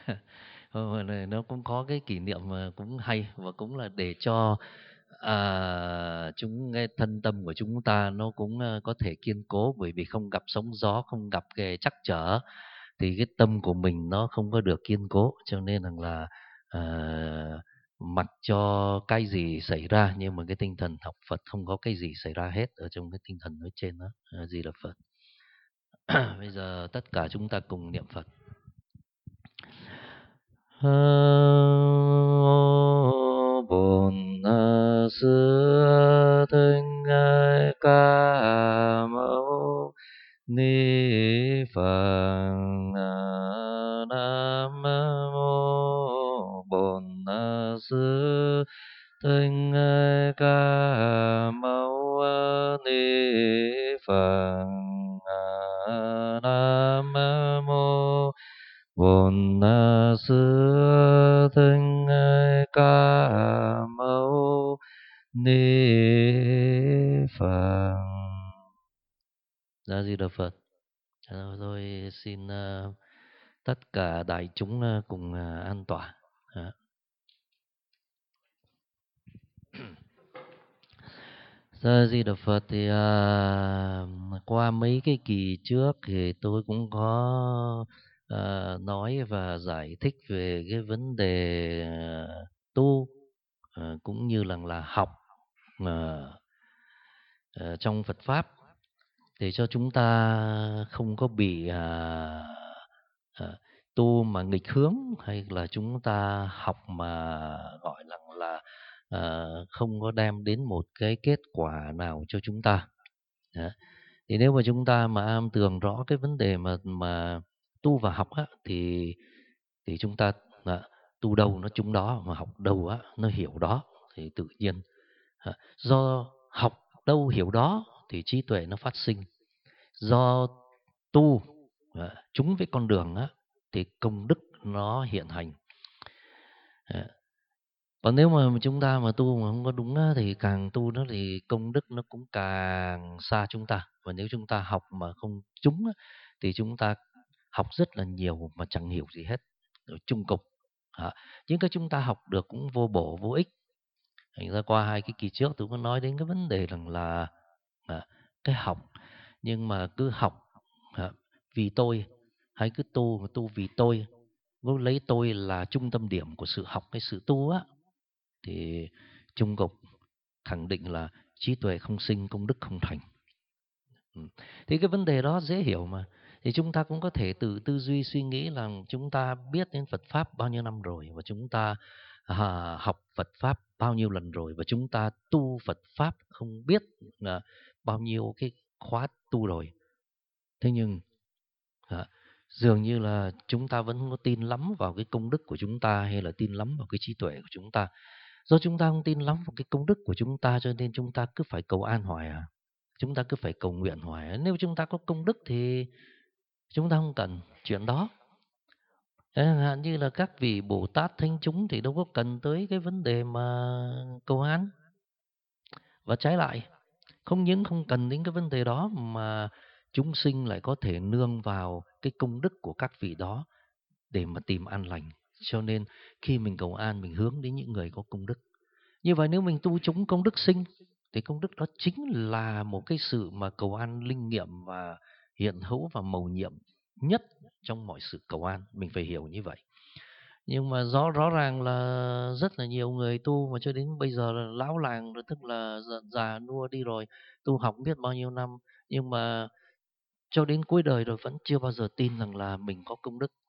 Nó cũng có cái kỷ niệm mà cũng hay, và cũng là để cho chúng cái thân tâm của chúng ta nó cũng có thể kiên cố, bởi vì không gặp sóng gió, không gặp cái trắc trở thì cái tâm của mình nó không có được kiên cố, cho nên rằng là mặc cho cái gì xảy ra nhưng mà cái tinh thần học Phật không có cái gì xảy ra hết ở trong cái tinh thần nói trên đó. Gì là Phật. Bây giờ tất cả chúng ta cùng niệm Phật. Bổn Sư Thích Ca Mâu Ni Phật. Nam mô Bổn Sư Thích Ca Mâu Ni Phật. Nam mô Bổn Sư Thích Ca Mâu Ni Phật. Ra Di Đà Phật. Tôi xin tất cả đại chúng cùng an tọa. Ra Di Đà Phật. Thì qua mấy cái kỳ trước thì tôi cũng có nói và giải thích về cái vấn đề tu, cũng như là học trong Phật pháp, để cho chúng ta không có bị tu mà nghịch hướng, hay là chúng ta học mà gọi là không có đem đến một cái kết quả nào cho chúng ta. Đó. Thì nếu mà chúng ta mà am tường rõ cái vấn đề mà tu và học á, thì chúng ta tu đâu nó trúng đó, mà học đâu á nó hiểu đó, thì tự nhiên do học đâu hiểu đó thì trí tuệ nó phát sinh. Do tu chúng với con đường á thì công đức nó hiện hành. Còn nếu mà chúng ta mà tu mà không có đúng á, thì càng tu nó thì công đức nó cũng càng xa chúng ta. Và nếu chúng ta học mà không trúng á, thì chúng ta học rất là nhiều mà chẳng hiểu gì hết. Rồi chung cục những cái chúng ta học được cũng vô bổ vô ích. Thành ra qua hai cái kỳ trước tôi có nói đến cái vấn đề rằng là cái học, nhưng mà cứ học vì tôi, hay cứ tu mà tu vì tôi, cứ lấy tôi là trung tâm điểm của sự học cái sự tu á, thì chung cục khẳng định là trí tuệ không sinh, công đức không thành. Thì cái vấn đề đó dễ hiểu mà. Thì chúng ta cũng có thể tự tư duy suy nghĩ là chúng ta biết đến Phật pháp bao nhiêu năm rồi, và chúng ta học Phật pháp bao nhiêu lần rồi, và chúng ta tu Phật pháp không biết là bao nhiêu cái khóa tu rồi. Thế nhưng dường như là chúng ta vẫn không có tin lắm vào cái công đức của chúng ta, hay là tin lắm vào cái trí tuệ của chúng ta. Do chúng ta không tin lắm vào cái công đức của chúng ta, cho nên chúng ta cứ phải cầu an hoài chúng ta cứ phải cầu nguyện hoài. Nếu chúng ta có công đức thì chúng ta không cần chuyện đó. Chẳng hạn như là các vị Bồ Tát thánh chúng thì đâu có cần tới cái vấn đề mà cầu an. Và trái lại, không những không cần đến cái vấn đề đó, mà chúng sinh lại có thể nương vào cái công đức của các vị đó để mà tìm an lành. Cho nên khi mình cầu an, mình hướng đến những người có công đức. Như vậy nếu mình tu chúng công đức sinh, thì công đức đó chính là một cái sự mà cầu an linh nghiệm và hiện hữu và mầu nhiệm nhất trong mọi sự cầu an. Mình phải hiểu như vậy. Nhưng mà rõ ràng là rất là nhiều người tu mà cho đến bây giờ là lão làng rồi, tức là già nua đi rồi, tu học biết bao nhiêu năm, nhưng mà cho đến cuối đời rồi vẫn chưa bao giờ tin rằng là mình có công đức.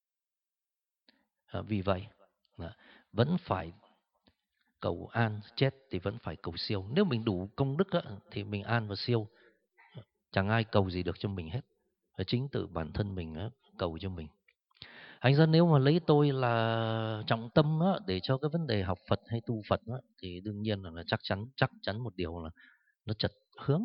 Vì vậy vẫn phải cầu an, chết thì vẫn phải cầu siêu. Nếu mình đủ công đức thì mình an và siêu, chẳng ai cầu gì được cho mình hết, chính tự bản thân mình cầu cho mình. Thành ra nếu mà lấy tôi là trọng tâm để cho cái vấn đề học Phật hay tu Phật thì đương nhiên là chắc chắn một điều là nó chật hướng.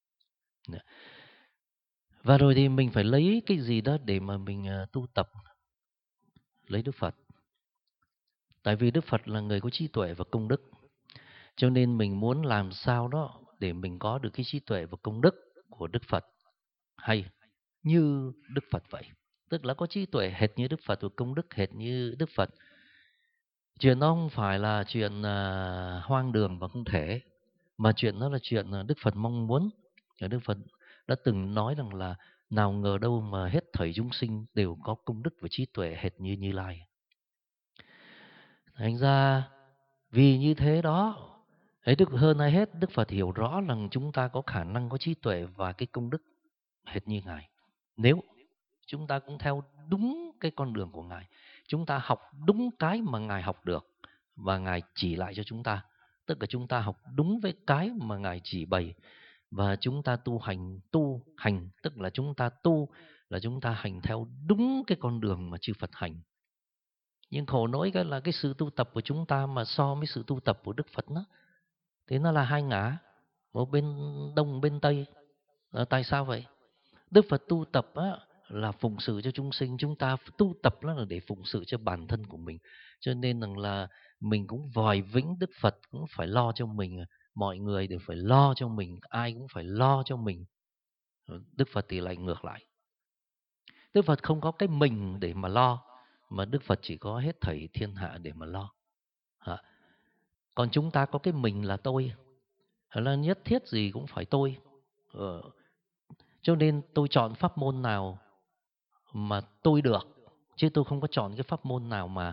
Và rồi thì mình phải lấy cái gì đó để mà mình tu tập? Lấy Đức Phật. Tại vì Đức Phật là người có trí tuệ và công đức, cho nên mình muốn làm sao đó để mình có được cái trí tuệ và công đức của Đức Phật, hay như Đức Phật vậy. tức là có trí tuệ hệt như Đức Phật và công đức hệt như Đức Phật. Chuyện đó không phải là chuyện hoang đường và không thể, mà chuyện đó là chuyện Đức Phật mong muốn. Đức Phật đã từng nói rằng là nào ngờ đâu mà hết thảy chúng sinh đều có công đức và trí tuệ hệt như Như Lai. Thành ra vì như thế đó, ấy hơn ai hết Đức Phật hiểu rõ rằng chúng ta có khả năng, có trí tuệ và cái công đức hệt như Ngài. Nếu chúng ta cũng theo đúng cái con đường của Ngài, chúng ta học đúng cái mà Ngài học được và Ngài chỉ lại cho chúng ta, tức là chúng ta học đúng với cái mà Ngài chỉ bày, và chúng ta tu hành tức là chúng ta tu là chúng ta hành theo đúng cái con đường mà chư Phật hành. Nhưng khổ nỗi cái là cái sự tu tập của chúng ta mà so với sự tu tập của Đức Phật nó thì nó là hai ngã, một bên đông bên tây. Tại sao vậy? Đức Phật tu tập á, là phụng sự cho chúng sinh, chúng ta tu tập đó là để phụng sự cho bản thân của mình. Cho nên rằng là mình cũng vòi vĩnh Đức Phật cũng phải lo cho mình, mọi người đều phải lo cho mình, ai cũng phải lo cho mình. Đức Phật thì lại ngược lại. Đức Phật không có cái mình để mà lo, mà Đức Phật chỉ có hết thảy thiên hạ để mà lo. Còn chúng ta có cái mình là tôi, là nhất thiết gì cũng phải tôi. Cho nên tôi chọn pháp môn nào mà tôi được, chứ tôi không có chọn cái pháp môn nào mà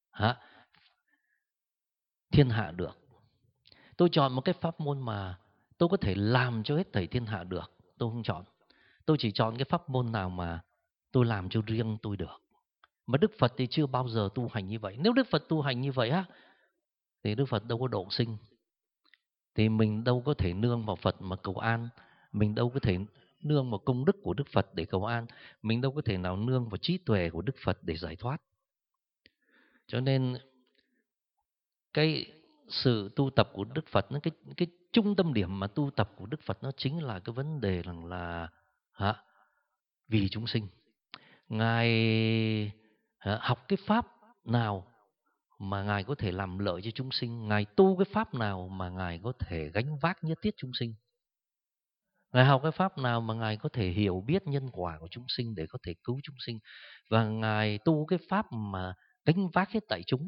thiên hạ được. Tôi chọn một cái pháp môn mà tôi có thể làm cho hết thảy thiên hạ được, tôi không chọn. Tôi chỉ chọn cái pháp môn nào mà tôi làm cho riêng tôi được. Mà Đức Phật thì chưa bao giờ tu hành như vậy. Nếu Đức Phật tu hành như vậy á, thì Đức Phật đâu có độ sinh. Thì mình đâu có thể nương vào Phật mà cầu an. Mình đâu có thể nương vào công đức của Đức Phật để cầu an. Mình đâu có thể nào nương vào trí tuệ của Đức Phật để giải thoát. Cho nên cái sự tu tập của Đức Phật, cái trung tâm điểm mà tu tập của Đức Phật nó chính là cái vấn đề rằng là vì chúng sinh. Ngài học cái pháp nào mà Ngài có thể làm lợi cho chúng sinh, Ngài tu cái pháp nào mà Ngài có thể gánh vác nhất thiết chúng sinh. Ngài học cái pháp nào mà Ngài có thể hiểu biết nhân quả của chúng sinh để có thể cứu chúng sinh. Và Ngài tu cái pháp mà gánh vác hết tại chúng,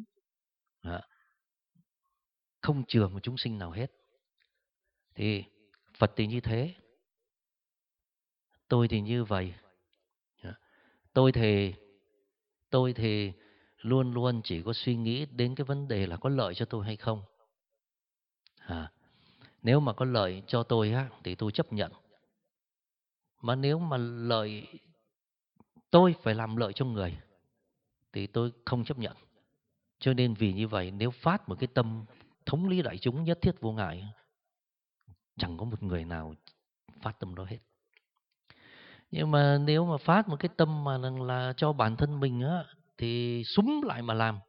không chừa một chúng sinh nào hết. Thì Phật thì như thế, tôi thì như vậy. Tôi thì luôn luôn chỉ có suy nghĩ đến cái vấn đề là có lợi cho tôi hay không. Nếu mà có lợi cho tôi thì tôi chấp nhận. Mà nếu mà lợi tôi phải làm lợi cho người thì tôi không chấp nhận. Cho nên vì như vậy, nếu phát một cái tâm thống lý đại chúng nhất thiết vô ngại, chẳng có một người nào phát tâm đó hết. Nhưng mà nếu mà phát một cái tâm mà là cho bản thân mình thì súng lại mà làm.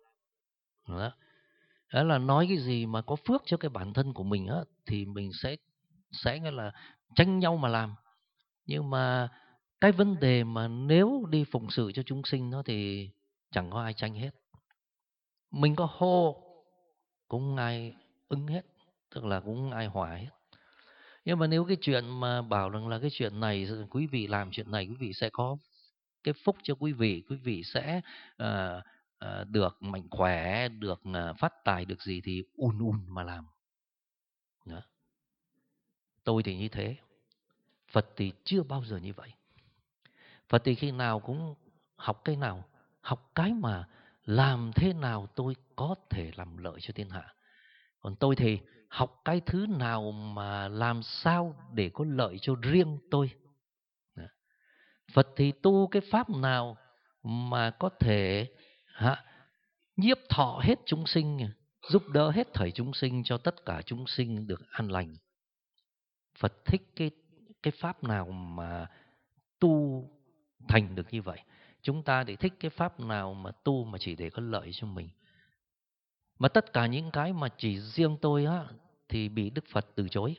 Đó là nói cái gì mà có phước cho cái bản thân của mình thì mình sẽ nghĩa là tranh nhau mà làm. Nhưng mà cái vấn đề mà nếu đi phụng sự cho chúng sinh đó thì chẳng có ai tranh hết. Mình có hô cũng ai ứng hết, tức là cũng ai hòa hết. Nhưng mà nếu cái chuyện mà bảo rằng là cái chuyện này quý vị làm chuyện này quý vị sẽ có cái phúc cho quý vị sẽ được mạnh khỏe, được phát tài, được gì thì mà làm. Đó. Tôi thì như thế, Phật thì chưa bao giờ như vậy. Phật thì khi nào cũng học cái nào, học cái mà làm thế nào tôi có thể làm lợi cho thiên hạ. Còn tôi thì học cái thứ nào mà làm sao để có lợi cho riêng tôi. Phật thì tu cái pháp nào mà có thể nhiếp thọ hết chúng sinh, giúp đỡ hết thảy chúng sinh, cho tất cả chúng sinh được an lành. Phật thích cái pháp nào mà tu thành được như vậy. Chúng ta thì thích cái pháp nào mà tu mà chỉ để có lợi cho mình. Mà tất cả những cái mà chỉ riêng tôi thì bị Đức Phật từ chối.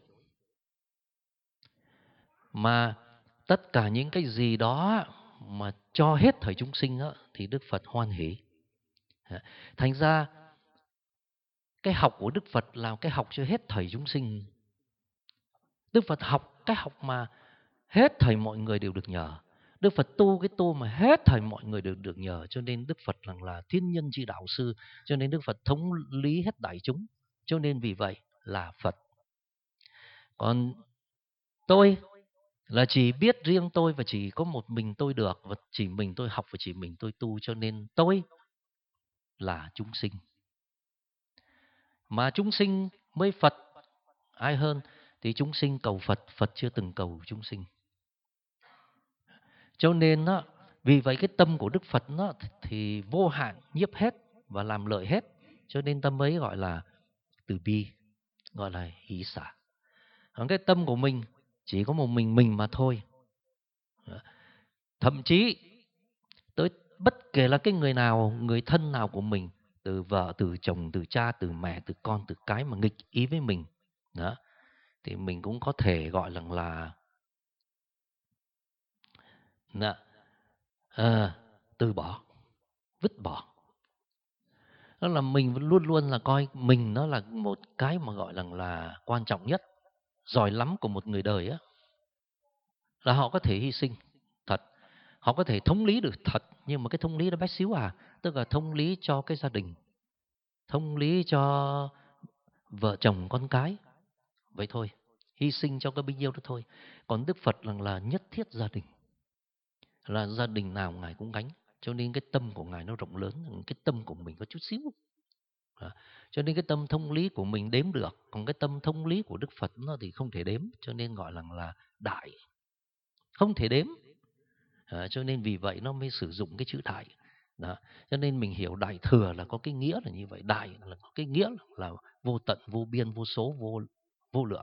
Mà tất cả những cái gì đó mà cho hết thảy chúng sinh thì Đức Phật hoan hỷ. Thành ra cái học của Đức Phật là cái học cho hết thảy chúng sinh. Đức Phật học cái học mà hết thảy mọi người đều được nhờ. Đức Phật tu cái tu mà hết thảy mọi người được nhờ, cho nên Đức Phật là thiên nhân chi đạo sư, cho nên Đức Phật thống lý hết đại chúng, cho nên vì vậy là Phật. Còn tôi là chỉ biết riêng tôi và chỉ có một mình tôi được, và chỉ mình tôi học và chỉ mình tôi tu, cho nên tôi là chúng sinh. Mà chúng sinh mới Phật ai hơn, thì chúng sinh cầu Phật, Phật chưa từng cầu chúng sinh. Cho nên đó, vì vậy cái tâm của Đức Phật nó thì vô hạn, nhiếp hết và làm lợi hết, cho nên tâm ấy gọi là từ bi, gọi là hỷ xả. Còn cái tâm của mình chỉ có một mình mà thôi. Thậm chí tới bất kể là cái người nào, người thân nào của mình, từ vợ, từ chồng, từ cha, từ mẹ, từ con, từ cái mà nghịch ý với mình đó, thì mình cũng có thể gọi là từ bỏ, vứt bỏ. Đó là mình luôn luôn là coi mình nó là một cái mà gọi là quan trọng nhất, giỏi lắm của một người đời á, là họ có thể hy sinh thật, họ có thể thống lý được thật, nhưng mà cái thống lý đó bé xíu à, tức là thống lý cho cái gia đình, thống lý cho vợ chồng con cái, vậy thôi, hy sinh cho cái bấy nhiêu đó thôi. Còn Đức Phật là nhất thiết gia đình, là gia đình nào ngài cũng gánh, cho nên cái tâm của ngài nó rộng lớn, cái tâm của mình có chút xíu. Cho nên cái tâm thông lý của mình đếm được, còn cái tâm thông lý của Đức Phật nó thì không thể đếm, cho nên gọi là đại, không thể đếm. Cho nên vì vậy nó mới sử dụng cái chữ đại. Đó. Cho nên mình hiểu đại thừa là có cái nghĩa là như vậy, đại là có cái nghĩa là vô tận, vô biên, vô số, vô lượng.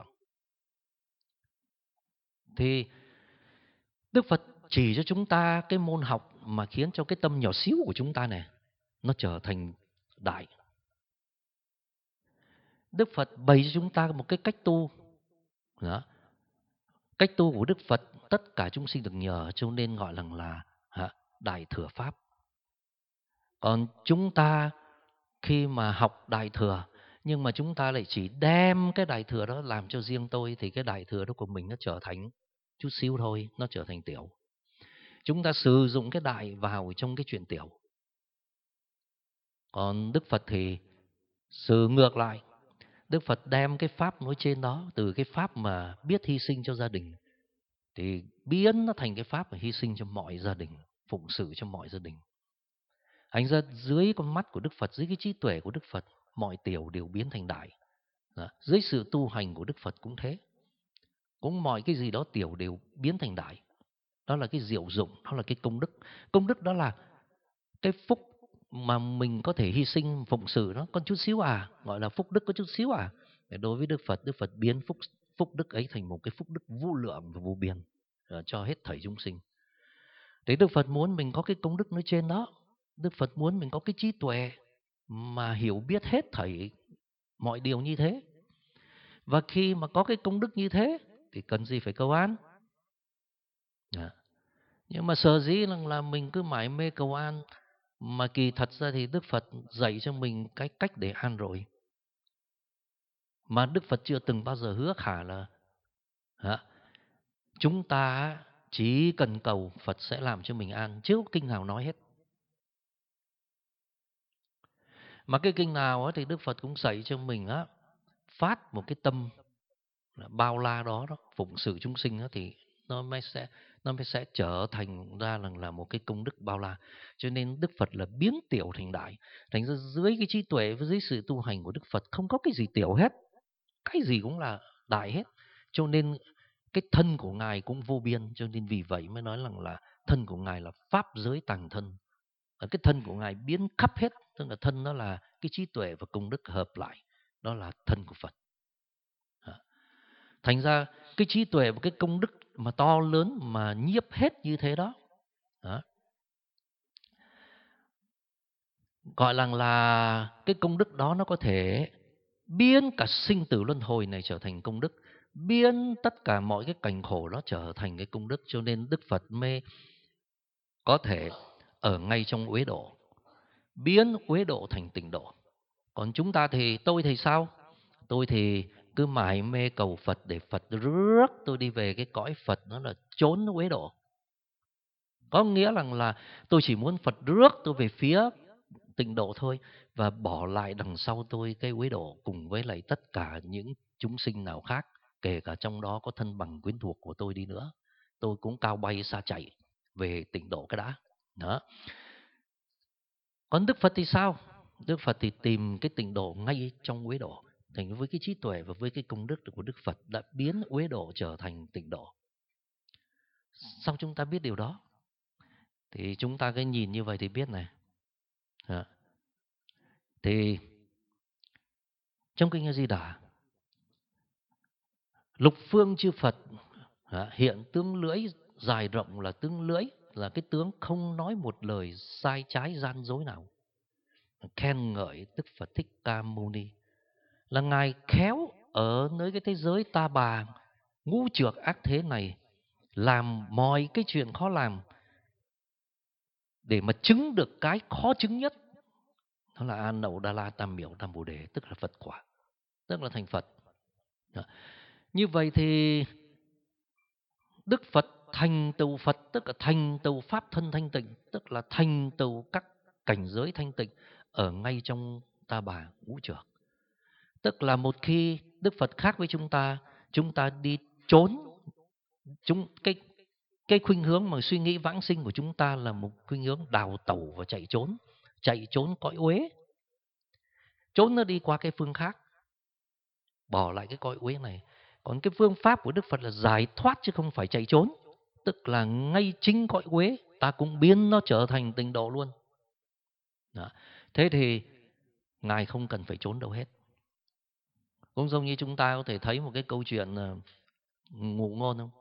Thì Đức Phật chỉ cho chúng ta cái môn học mà khiến cho cái tâm nhỏ xíu của chúng ta này nó trở thành đại. Đức Phật bày cho chúng ta một cái cách tu. Đó. Cách tu của Đức Phật tất cả chúng sinh được nhờ, cho nên gọi là đại thừa pháp. Còn chúng ta khi mà học đại thừa, nhưng mà chúng ta lại chỉ đem cái đại thừa đó làm cho riêng tôi, thì cái đại thừa đó của mình nó trở thành chút xíu thôi, nó trở thành tiểu. Chúng ta sử dụng cái đại vào trong cái chuyện tiểu. Còn Đức Phật thì sự ngược lại, Đức Phật đem cái pháp nói trên đó, từ cái pháp mà biết hy sinh cho gia đình, thì biến nó thành cái pháp mà hy sinh cho mọi gia đình, phụng sự cho mọi gia đình. Thành ra dưới con mắt của Đức Phật, dưới cái trí tuệ của Đức Phật, mọi tiểu đều biến thành đại. Đó. Dưới sự tu hành của Đức Phật cũng thế, cũng mọi cái gì đó tiểu đều biến thành đại. Đó là cái diệu dụng, đó là cái công đức. Công đức đó là cái phúc mà mình có thể hy sinh phụng sự, nó con chút xíu à, gọi là phúc đức có chút xíu à. Để đối với Đức Phật biến phúc đức ấy thành một cái phúc đức vô lượng và vô biên cho hết thảy chúng sinh. Thế Đức Phật muốn mình có cái công đức nói trên đó. Đức Phật muốn mình có cái trí tuệ mà hiểu biết hết thảy mọi điều như thế. Và khi mà có cái công đức như thế thì cần gì phải cầu an. Nhưng mà sở dĩ là mình cứ mải mê cầu an, mà kỳ thật ra thì Đức Phật dạy cho mình cái cách để an rồi. Mà Đức Phật chưa từng bao giờ hứa khả là chúng ta chỉ cần cầu Phật sẽ làm cho mình an, chứ có kinh nào nói hết. Mà cái kinh nào thì Đức Phật cũng dạy cho mình phát một cái tâm bao la đó, phụng sự chúng sinh thì nó mới sẽ trở thành ra là một cái công đức bao la. Cho nên Đức Phật là biến tiểu thành đại. Thành ra dưới cái trí tuệ với dưới sự tu hành của Đức Phật không có cái gì tiểu hết, cái gì cũng là đại hết. Cho nên cái thân của ngài cũng vô biên, cho nên vì vậy mới nói là thân của ngài là pháp giới tàng thân. Cái thân của ngài biến khắp hết, tức là thân đó là cái trí tuệ và công đức hợp lại, đó là thân của Phật. Thành ra cái trí tuệ và cái công đức mà to lớn mà nhiếp hết như thế đó, gọi là cái công đức đó nó có thể biến cả sinh tử luân hồi này trở thành công đức, biến tất cả mọi cái cảnh khổ đó trở thành cái công đức. Cho nên Đức Phật mới có thể ở ngay trong uế độ, biến uế độ thành tịnh độ. Còn chúng ta thì tôi thì sao? Tôi thì cứ mải mê cầu Phật để Phật rước tôi đi về cái cõi Phật, nó là trốn uế độ. Có nghĩa là tôi chỉ muốn Phật rước tôi về phía tịnh độ thôi, và bỏ lại đằng sau tôi cái uế độ cùng với lại tất cả những chúng sinh nào khác, kể cả trong đó có thân bằng quyến thuộc của tôi đi nữa. Tôi cũng cao bay xa chạy về tịnh độ cái đã. Đó. Còn Đức Phật thì sao? Đức Phật thì tìm cái tịnh độ ngay trong uế độ. Thành với cái trí tuệ và với cái công đức của Đức Phật đã biến uế độ trở thành tịnh độ. Sao chúng ta biết điều đó? Thì chúng ta cứ nhìn như vậy thì biết này. Đó. Thì trong kinh A Di Đà, lục phương chư Phật hiện tướng lưỡi dài rộng là tướng lưỡi, là cái tướng không nói một lời sai trái gian dối nào. Khen ngợi Đức Phật Thích Ca Mâu Ni là ngài khéo ở nơi cái thế giới ta bà ngũ trược ác thế này, làm mọi cái chuyện khó làm để mà chứng được cái khó chứng nhất, đó là An Nậu Đa La Tam Miểu Tam Bồ Đề, tức là Phật quả, tức là thành Phật. Như vậy thì Đức Phật thành tựu Phật, tức là thành tựu pháp thân thanh tịnh, tức là thành tựu các cảnh giới thanh tịnh ở ngay trong ta bà ngũ trược. Tức là một khi Đức Phật khác với chúng ta đi trốn, cái khuynh hướng mà suy nghĩ vãng sinh của chúng ta là một khuynh hướng đào tẩu và chạy trốn cõi uế, trốn nó đi qua cái phương khác, bỏ lại cái cõi uế này. Còn cái phương pháp của Đức Phật là giải thoát chứ không phải chạy trốn, tức là ngay chính cõi uế ta cũng biến nó trở thành tịnh độ luôn. Đó. Thế thì ngài không cần phải trốn đâu hết. Cũng giống như chúng ta có thể thấy một cái câu chuyện ngụ ngôn không?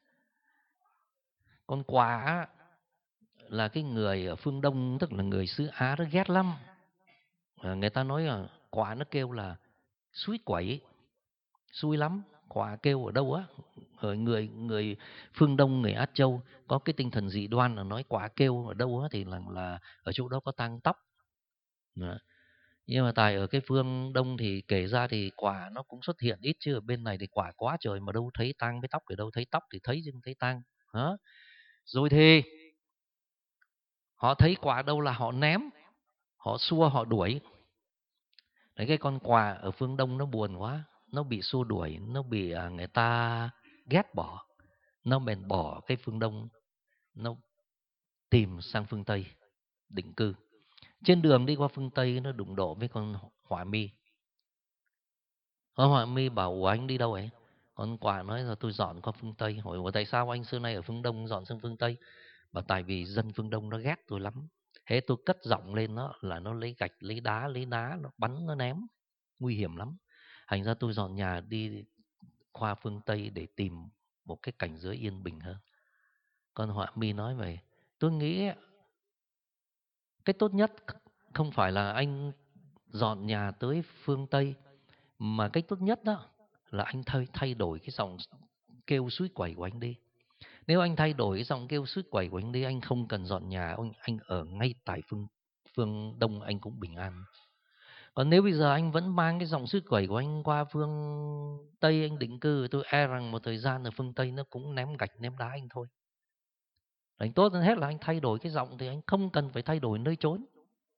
Con quạ là cái người ở phương Đông, tức là người xứ Á, nó ghét lắm. Người ta nói là quạ nó kêu là suối quẩy, xui lắm. Quạ kêu ở đâu á, ở người phương Đông, người Á Châu có cái tinh thần dị đoan là nói quạ kêu ở đâu á thì là ở chỗ đó có tang tóc. Đó. Nhưng mà tại ở cái phương Đông thì kể ra thì quả nó cũng xuất hiện ít, chứ ở bên này thì quả quá trời mà đâu thấy tang với tóc, thì đâu thấy tóc thì thấy chứ không thấy tang. Đó. Rồi thì họ thấy quả đâu là họ ném, họ xua, họ đuổi. Đấy, cái con quà ở phương Đông nó buồn quá, nó bị xua đuổi, nó bị người ta ghét bỏ, nó bèn bỏ cái phương Đông, nó tìm sang phương Tây định cư. Trên đường đi qua phương Tây nó đụng độ với con họa mi. Con họa mi bảo: ủa anh đi đâu ấy? Con quà nói là tôi dọn qua phương Tây. Hỏi: ủa tại sao anh xưa nay ở phương Đông dọn sang phương Tây? Bảo: tại vì dân phương Đông nó ghét tôi lắm. Thế tôi cất giọng lên nó là nó lấy gạch, lấy đá, nó bắn, nó ném, nguy hiểm lắm. Thành ra tôi dọn nhà đi qua phương Tây để tìm một cái cảnh giới yên bình hơn. Con họa mi nói vậy: tôi nghĩ cái tốt nhất không phải là anh dọn nhà tới phương Tây, mà cách tốt nhất đó là anh thay đổi cái giọng kêu suối quẩy của anh đi. Nếu anh thay đổi cái giọng kêu suối quẩy của anh đi, anh không cần dọn nhà, anh ở ngay tại phương Đông anh cũng bình an. Còn nếu bây giờ anh vẫn mang cái giọng suối quẩy của anh qua phương Tây anh định cư, tôi e rằng một thời gian ở phương Tây nó cũng ném gạch ném đá anh thôi. Anh tốt hơn hết là anh thay đổi cái giọng, thì anh không cần phải thay đổi nơi trốn.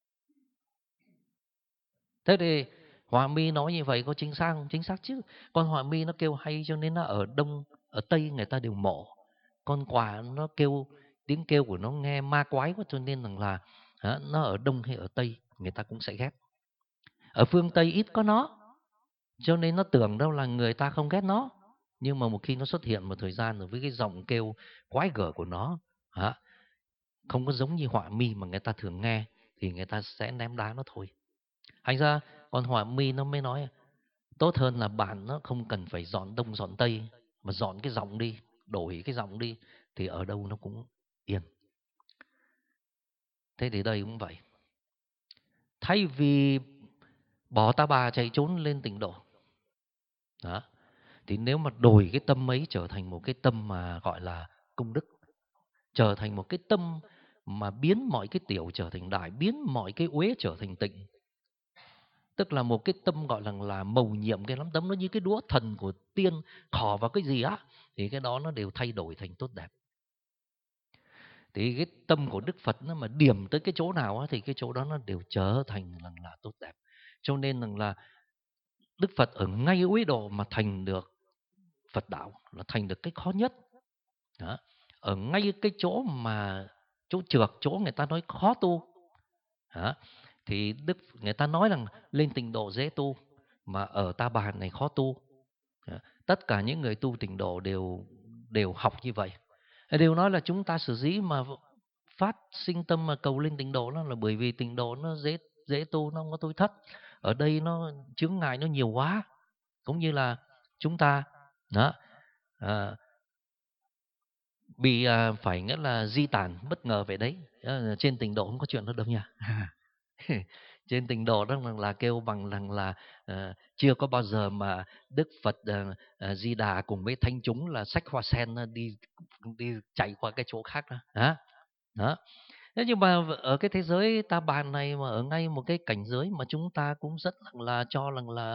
Thế thì họa mi nói như vậy có chính xác không? Chính xác chứ. Con họa mi nó kêu hay cho nên nó ở Đông, ở Tây người ta đều mộ. Con quà nó kêu, tiếng kêu của nó nghe ma quái quá, cho nên rằng là nó ở Đông hay ở Tây người ta cũng sẽ ghét. Ở phương Tây ít có nó, cho nên nó tưởng đâu là người ta không ghét nó. Nhưng mà một khi nó xuất hiện một thời gian rồi với cái giọng kêu quái gở của nó, không có giống như họa mi mà người ta thường nghe, thì người ta sẽ ném đá nó thôi. Thành ra con họa mi nó mới nói tốt hơn là bạn nó không cần phải dọn Đông dọn Tây, mà dọn cái giọng đi, đổi cái giọng đi, thì ở đâu nó cũng yên. Thế thì đây cũng vậy. Thay vì bỏ ta bà chạy trốn lên tịnh độ, đó, thì nếu mà đổi cái tâm ấy trở thành một cái tâm mà gọi là công đức, trở thành một cái tâm mà biến mọi cái tiểu trở thành đại, biến mọi cái uế trở thành tịnh, tức là một cái tâm gọi là mầu nhiệm cái lắm, tâm nó như cái đũa thần của tiên, khỏ vào cái gì á thì cái đó nó đều thay đổi thành tốt đẹp. Thì cái tâm của Đức Phật nó mà điểm tới cái chỗ nào á, thì cái chỗ đó nó đều trở thành là tốt đẹp. Cho nên rằng là Đức Phật ở ngay uế độ mà thành được Phật đạo là thành được cái khó nhất. Đó. Ở ngay cái chỗ mà chỗ trược, chỗ người ta nói khó tu. Đó. Thì người ta nói rằng lên tịnh độ dễ tu, mà ở Ta Bà này khó tu. Đó. Tất cả những người tu tịnh độ đều học như vậy. Đều nói là chúng ta sở dĩ mà phát sinh tâm mà cầu lên tịnh độ, nó là bởi vì tịnh độ nó dễ tu, nó không có tối thất. Ở đây nó chướng ngại nó nhiều quá, cũng như là chúng ta đó bị phải nghĩa là di tản bất ngờ về đấy. Trên tịnh độ không có chuyện đó đâu nha. Trên tịnh độ đó là kêu bằng rằng là chưa có bao giờ mà Đức Phật Di Đà cùng với thánh chúng là xách hoa sen đi chạy qua cái chỗ khác đó. Đó. Thế nhưng mà ở cái thế giới Ta Bà này, mà ở ngay một cái cảnh giới mà chúng ta cũng rất là cho rằng là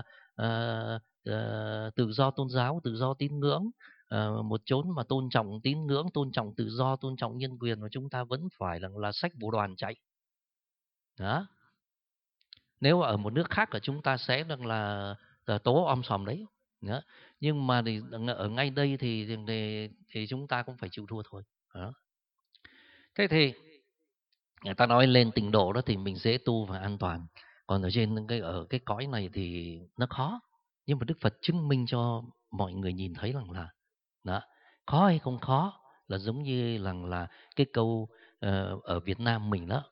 tự do tôn giáo, tự do tín ngưỡng, một chốn mà tôn trọng tín ngưỡng, tôn trọng tự do, tôn trọng nhân quyền, mà chúng ta vẫn phải là xách bộ đoàn chạy. Đó. Nếu ở một nước khác là chúng ta sẽ là tố om sòm đấy. Đó. Nhưng mà thì ở ngay đây thì chúng ta cũng phải chịu thua thôi. Đó. Thế thì người ta nói lên tịnh độ đó thì mình dễ tu và an toàn. Còn ở cái cõi này thì nó khó. Nhưng mà Đức Phật chứng minh cho mọi người nhìn thấy rằng là đó, khó hay không khó là giống như là cái câu ở Việt Nam mình đó,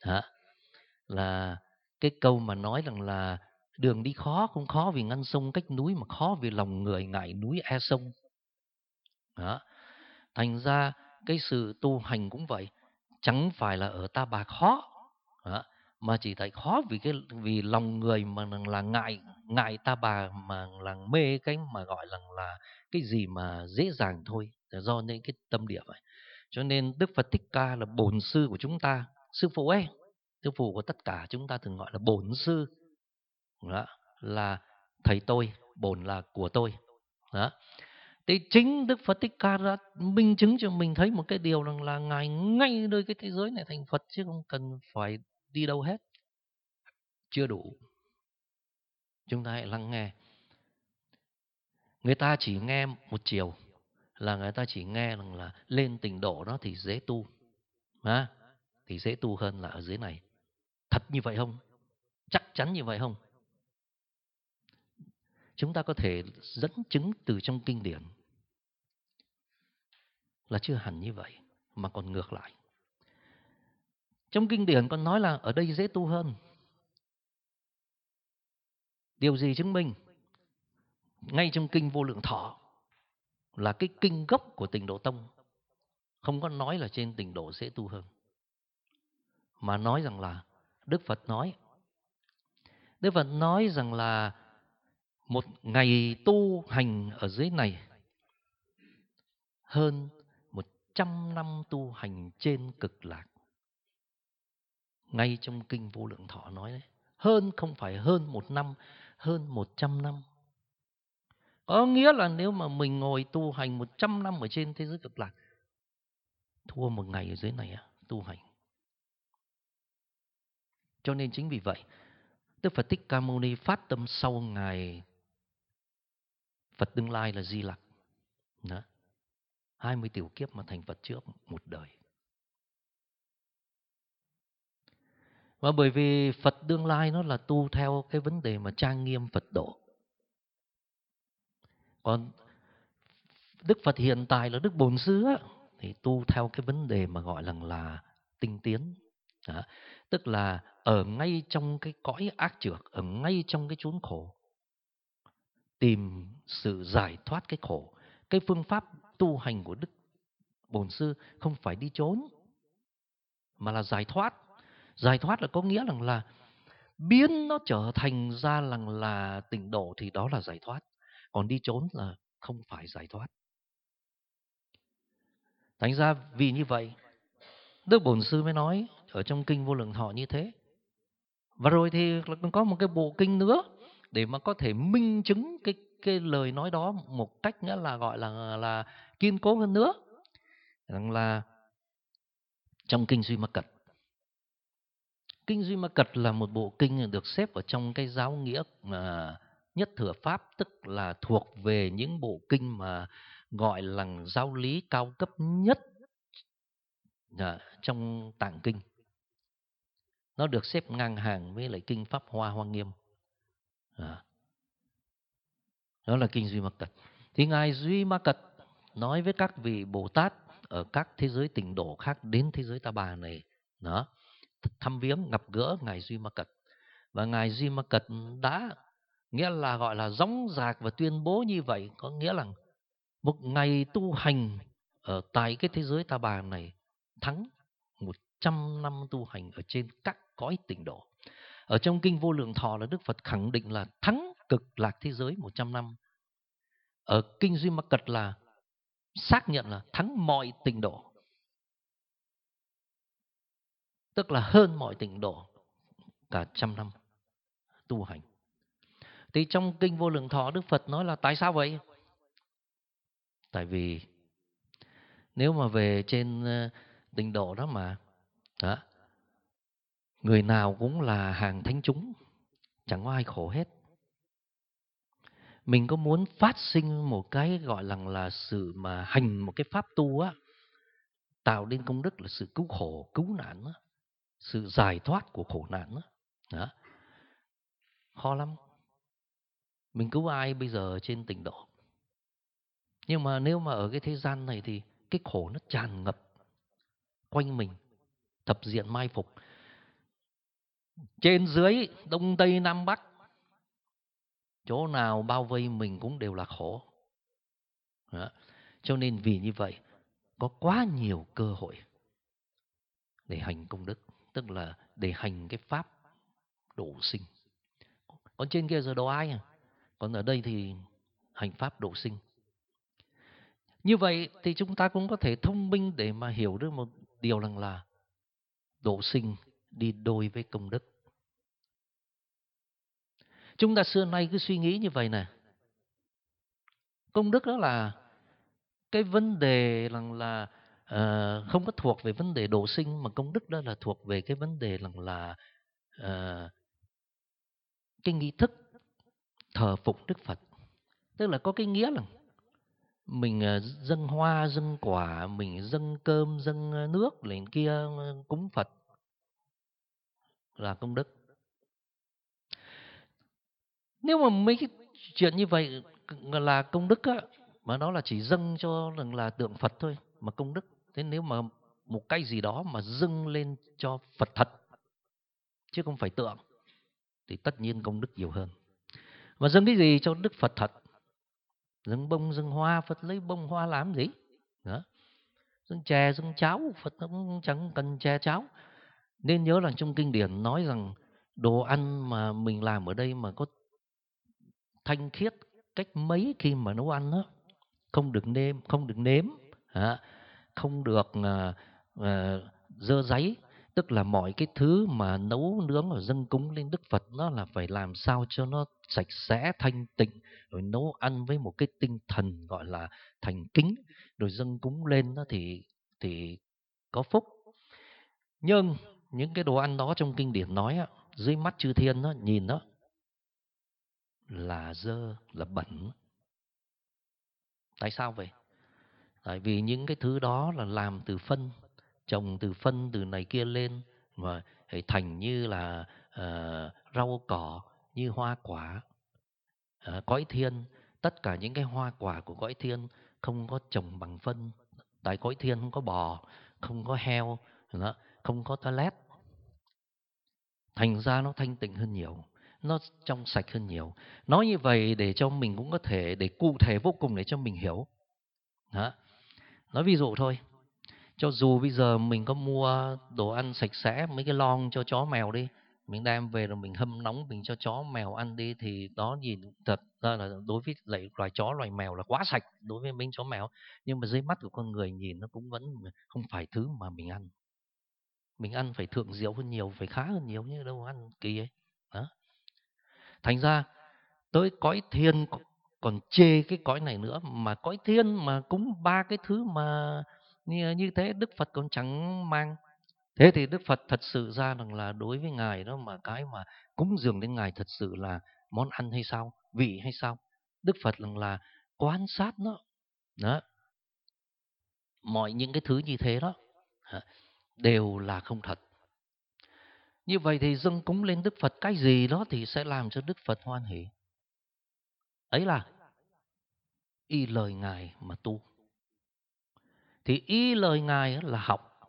là cái câu mà nói rằng là đường đi khó không khó vì ngăn sông cách núi, mà khó vì lòng người ngại núi e sông. Đó. Thành ra cái sự tu hành cũng vậy, chẳng phải là ở Ta Bà khó, đó, mà chỉ tại khó vì lòng người mà là ngại Ta Bà, mà là mê cái mà gọi là cái gì mà dễ dàng thôi, là do những cái tâm địa vậy. Cho nên Đức Phật Thích Ca là bổn sư của chúng ta, sư phụ ấy, sư phụ của tất cả chúng ta thường gọi là bổn sư. Đó, là thầy tôi, bổn là của tôi. Đó. Thì chính Đức Phật Thích Ca đã minh chứng cho mình thấy một cái điều rằng là Ngài ngay nơi cái thế giới này thành Phật, chứ không cần phải đi đâu hết. Chưa đủ. Chúng ta hãy lắng nghe. Người ta chỉ nghe một chiều, là người ta chỉ nghe rằng là lên tịnh độ đó thì dễ tu. Thì dễ tu hơn là ở dưới này. Thật như vậy không? Chắc chắn như vậy không? Chúng ta có thể dẫn chứng từ trong kinh điển là chưa hẳn như vậy, mà còn ngược lại. Trong kinh điển còn nói là ở đây dễ tu hơn. Điều gì chứng minh? Ngay trong kinh Vô Lượng Thọ, là cái kinh gốc của Tịnh Độ Tông, không có nói là trên Tịnh Độ dễ tu hơn, mà nói rằng là Đức Phật nói rằng là một ngày tu hành ở dưới này hơn 100 năm tu hành trên Cực Lạc. Ngay trong kinh Vô Lượng Thọ nói đấy, hơn không phải hơn 1 năm, hơn 100 năm. Có nghĩa là nếu mà mình ngồi tu hành 100 năm ở trên thế giới Cực Lạc, thua một ngày ở dưới này tu hành. Cho nên chính vì vậy, Đức Phật Thích Ca Mâu Ni phát tâm sau Ngài Phật tương lai là Di Lặc. Đó. 20 tiểu kiếp mà thành Phật trước một đời. Và bởi vì Phật tương lai nó là tu theo cái vấn đề mà trang nghiêm Phật độ. Còn Đức Phật hiện tại là Đức Bổn Sư thì tu theo cái vấn đề mà gọi là tinh tiến. Đó. Tức là ở ngay trong cái cõi ác trược, ở ngay trong cái chốn khổ, tìm sự giải thoát cái khổ. Cái phương pháp tu hành của Đức Bổn Sư không phải đi trốn, mà là giải thoát. Giải thoát là có nghĩa rằng là biến nó trở thành ra là tịnh độ, thì đó là giải thoát. Còn đi trốn là không phải giải thoát. Thành ra vì như vậy, Đức Bổn Sư mới nói ở trong kinh Vô Lượng Thọ như thế. Và rồi thì có một cái bộ kinh nữa để mà có thể minh chứng cái lời nói đó một cách nghĩa là gọi là kiên cố hơn nữa. Rằng là trong kinh Duy Ma Cật. Kinh Duy Ma Cật là một bộ kinh được xếp ở trong cái giáo nghĩa nhất thừa pháp, tức là thuộc về những bộ kinh mà gọi là giáo lý cao cấp nhất trong tạng kinh. Nó được xếp ngang hàng với lại kinh Pháp Hoa Hoa Nghiêm. Đó là kinh Duy Ma Cật. Thì Ngài Duy Ma Cật nói với các vị Bồ Tát ở các thế giới tịnh độ khác đến thế giới Ta Bà này, đó, thăm viếng gặp gỡ Ngài Duy Ma Cật. Và Ngài Duy Ma Cật đã nghĩa là gọi là dõng dạc và tuyên bố như vậy, có nghĩa là một ngày tu hành ở tại cái thế giới Ta Bà này thắng 100 năm tu hành ở trên các cõi tịnh độ. Ở trong kinh Vô Lượng Thọ là Đức Phật khẳng định là thắng cực lạc thế giới 100 năm. Ở kinh Duy Ma Cật là xác nhận là thắng mọi tịnh độ, tức là hơn mọi tịnh độ cả 100 năm tu hành. Thì trong kinh Vô Lượng Thọ Đức Phật nói là tại sao vậy? Tại vì nếu mà về trên tịnh độ đó mà đó, người nào cũng là hàng thánh chúng, chẳng có ai khổ hết. Mình có muốn phát sinh một cái gọi là sự mà hành một cái pháp tu á, tạo nên công đức là sự cứu khổ, cứu nạn đó, sự giải thoát của khổ nạn đó. Khó lắm. Mình cứu ai bây giờ trên tịnh độ? Nhưng mà nếu mà ở cái thế gian này thì cái khổ nó tràn ngập quanh mình, thập diện mai phục, trên dưới, đông tây nam bắc, chỗ nào bao vây mình cũng đều là khổ. Đó. Cho nên vì như vậy có quá nhiều cơ hội để hành công đức, tức là để hành cái pháp độ sinh. Còn trên kia giờ độ ai à? Còn ở đây thì hành pháp độ sinh. Như vậy thì chúng ta cũng có thể thông minh để mà hiểu được một điều rằng là độ sinh đi đôi với công đức. Chúng ta xưa nay cứ suy nghĩ như vậy này, công đức đó là cái vấn đề là không có thuộc về vấn đề độ sinh, mà công đức đó là thuộc về cái vấn đề là cái nghi thức thờ phụng Đức Phật. Tức là có cái nghĩa là mình dâng hoa, dâng quả, mình dâng cơm, dâng nước lên kia cúng Phật là công đức. Nếu mà mấy cái chuyện như vậy là công đức á, mà nó là chỉ dâng cho là tượng Phật thôi mà công đức. Thế nếu mà một cái gì đó mà dâng lên cho Phật thật chứ không phải tượng thì tất nhiên công đức nhiều hơn. Mà dâng cái gì cho Đức Phật thật? Dâng bông, dâng hoa, Phật lấy bông hoa làm gì? Đó. Dâng chè, dâng cháo, Phật cũng chẳng cần chè cháo. Nên nhớ là trong kinh điển nói rằng đồ ăn mà mình làm ở đây mà có thanh khiết cách mấy khi mà nấu ăn đó, không được nêm, không được nếm, không được dơ dáy. Tức là mọi cái thứ mà nấu nướng or dâng cúng lên Đức Phật nó là phải làm sao cho nó sạch sẽ, thanh tịnh, rồi nấu ăn với một cái tinh thần gọi là thành kính, rồi dâng cúng lên đó thì có phúc. Nhưng những cái đồ ăn đó trong kinh điển nói á, dưới mắt chư thiên đó, nhìn đó là dơ, là bẩn. Tại sao vậy? Tại vì những cái thứ đó là làm từ phân, trồng từ phân từ này kia lên mà thành như là rau cỏ, như hoa quả. Cõi thiên, tất cả những cái hoa quả của cõi thiên không có trồng bằng phân. Tại cõi thiên không có bò, không có heo, không có toilet. Thành ra nó thanh tịnh hơn nhiều, nó trong sạch hơn nhiều. Nói như vậy để cho mình cũng có thể, để cụ thể vô cùng để cho mình hiểu. Đó. Nói ví dụ thôi, cho dù bây giờ mình có mua đồ ăn sạch sẽ, mấy cái lon cho chó mèo đi, mình đem về rồi mình hâm nóng mình cho chó mèo ăn đi, thì đó nhìn thật ra là đối với lại loài chó loài mèo là quá sạch đối với mấy chó mèo. Nhưng mà dưới mắt của con người nhìn nó cũng vẫn không phải thứ mà mình ăn. Mình ăn phải thượng diệu hơn nhiều, phải khá hơn nhiều, như đâu ăn kỳ ấy. Đó. Thành ra tới cõi thiên còn chê cái cõi này nữa, mà cõi thiên mà cúng ba cái thứ mà như thế Đức Phật còn chẳng mang. Thế thì Đức Phật thật sự ra rằng là đối với Ngài đó, mà cái mà cúng dường đến Ngài thật sự là món ăn hay sao, vị hay sao? Đức Phật rằng là quan sát nó, đó, mọi những cái thứ như thế đó đều là không thật. Như vậy thì dâng cúng lên Đức Phật cái gì đó thì sẽ làm cho Đức Phật hoan hỷ. Ấy là y lời Ngài mà tu. Thì y lời Ngài là học,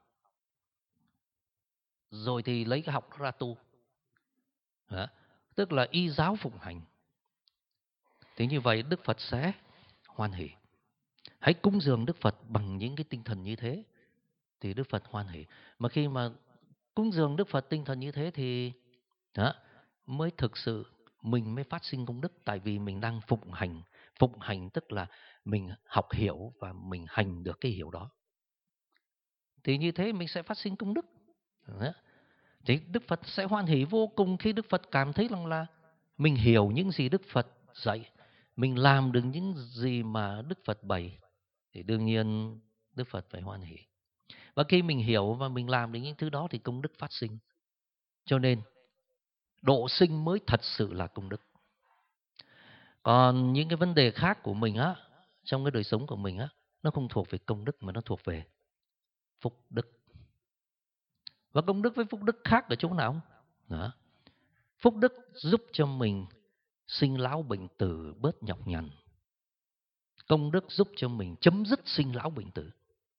rồi thì lấy cái học ra tu. Đó. Tức là y giáo phụng hành. Thì như vậy Đức Phật sẽ hoan hỷ. Hãy cúng dường Đức Phật bằng những cái tinh thần như thế thì Đức Phật hoan hỷ. Mà khi mà cúng dường Đức Phật tinh thần như thế thì đó, mới thực sự mình mới phát sinh công đức, tại vì mình đang phụng hành. Phụng hành tức là mình học hiểu và mình hành được cái hiểu đó. Thì như thế mình sẽ phát sinh công đức. Đó. Thì Đức Phật sẽ hoan hỷ vô cùng khi Đức Phật cảm thấy rằng là mình hiểu những gì Đức Phật dạy, mình làm được những gì mà Đức Phật bày, thì đương nhiên Đức Phật phải hoan hỷ. Và khi mình hiểu và mình làm được những thứ đó thì công đức phát sinh. Cho nên độ sinh mới thật sự là công đức. Còn những cái vấn đề khác của mình á, trong cái đời sống của mình á, nó không thuộc về công đức mà nó thuộc về phúc đức. Và công đức với phúc đức khác ở chỗ nào? Đó. Phúc đức giúp cho mình sinh lão bệnh tử bớt nhọc nhằn. Công đức giúp cho mình chấm dứt sinh lão bệnh tử.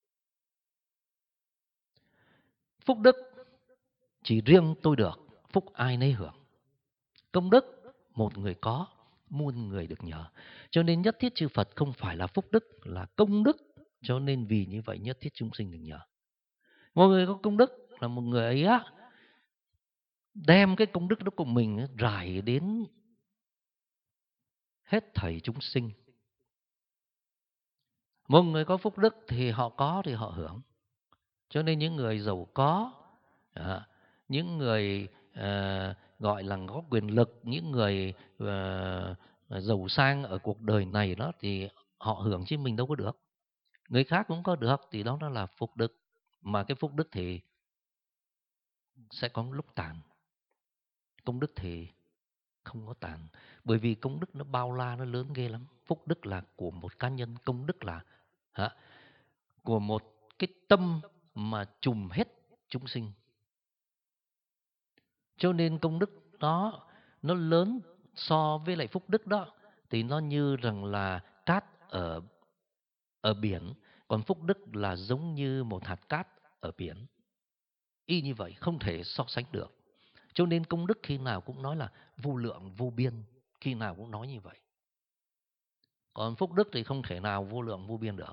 Phúc đức chỉ riêng tôi được, phúc ai nấy hưởng. Công đức một người có, muôn người được nhờ. Cho nên nhất thiết chư Phật không phải là phúc đức, là công đức. Cho nên vì như vậy nhất thiết chúng sinh được nhờ. Một người có công đức là một người ấy á, đem cái công đức đó của mình rải đến hết thảy chúng sinh. Một người có phúc đức thì họ có thì họ hưởng. Cho nên những người giàu có, những người gọi là có quyền lực, những người giàu sang ở cuộc đời này đó thì họ hưởng chứ mình đâu có được. Người khác cũng có được thì đó là phúc đức. Mà cái phúc đức thì sẽ có lúc tàn. Công đức thì không có tàn. Bởi vì công đức nó bao la, nó lớn ghê lắm. Phúc đức là của một cá nhân, công đức là của một cái tâm mà trùm hết chúng sinh. Cho nên công đức đó nó lớn so với lại phúc đức đó, thì nó như rằng là cát ở biển, còn phúc đức là giống như một hạt cát ở biển. Y như vậy không thể so sánh được. Cho nên công đức khi nào cũng nói là vô lượng vô biên, khi nào cũng nói như vậy. Còn phúc đức thì không thể nào vô lượng vô biên được.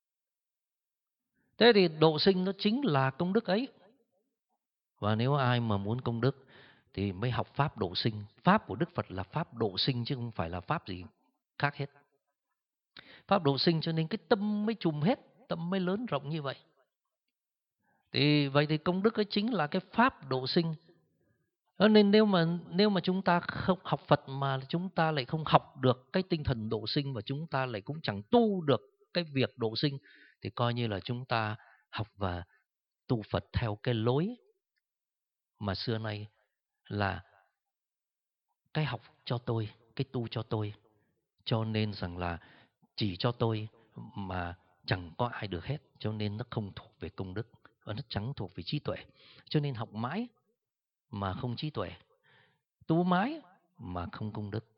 Thế thì độ sinh nó chính là công đức ấy. Và nếu ai mà muốn công đức thì mới học pháp độ sinh. Pháp của Đức Phật là pháp độ sinh chứ không phải là pháp gì khác hết. Pháp độ sinh cho nên cái tâm mới trùm hết, tâm mới lớn rộng như vậy. Thì vậy thì công đức ấy chính là cái pháp độ sinh. Nên nếu mà chúng ta không học Phật mà chúng ta lại không học được cái tinh thần độ sinh, và chúng ta lại cũng chẳng tu được cái việc độ sinh, thì coi như là chúng ta học và tu Phật theo cái lối mà xưa nay là cái học cho tôi, cái tu cho tôi. Cho nên rằng là chỉ cho tôi mà chẳng có ai được hết. Cho nên nó không thuộc về công đức và nó chẳng thuộc về trí tuệ. Cho nên học mãi mà không trí tuệ, tu mãi mà không công đức.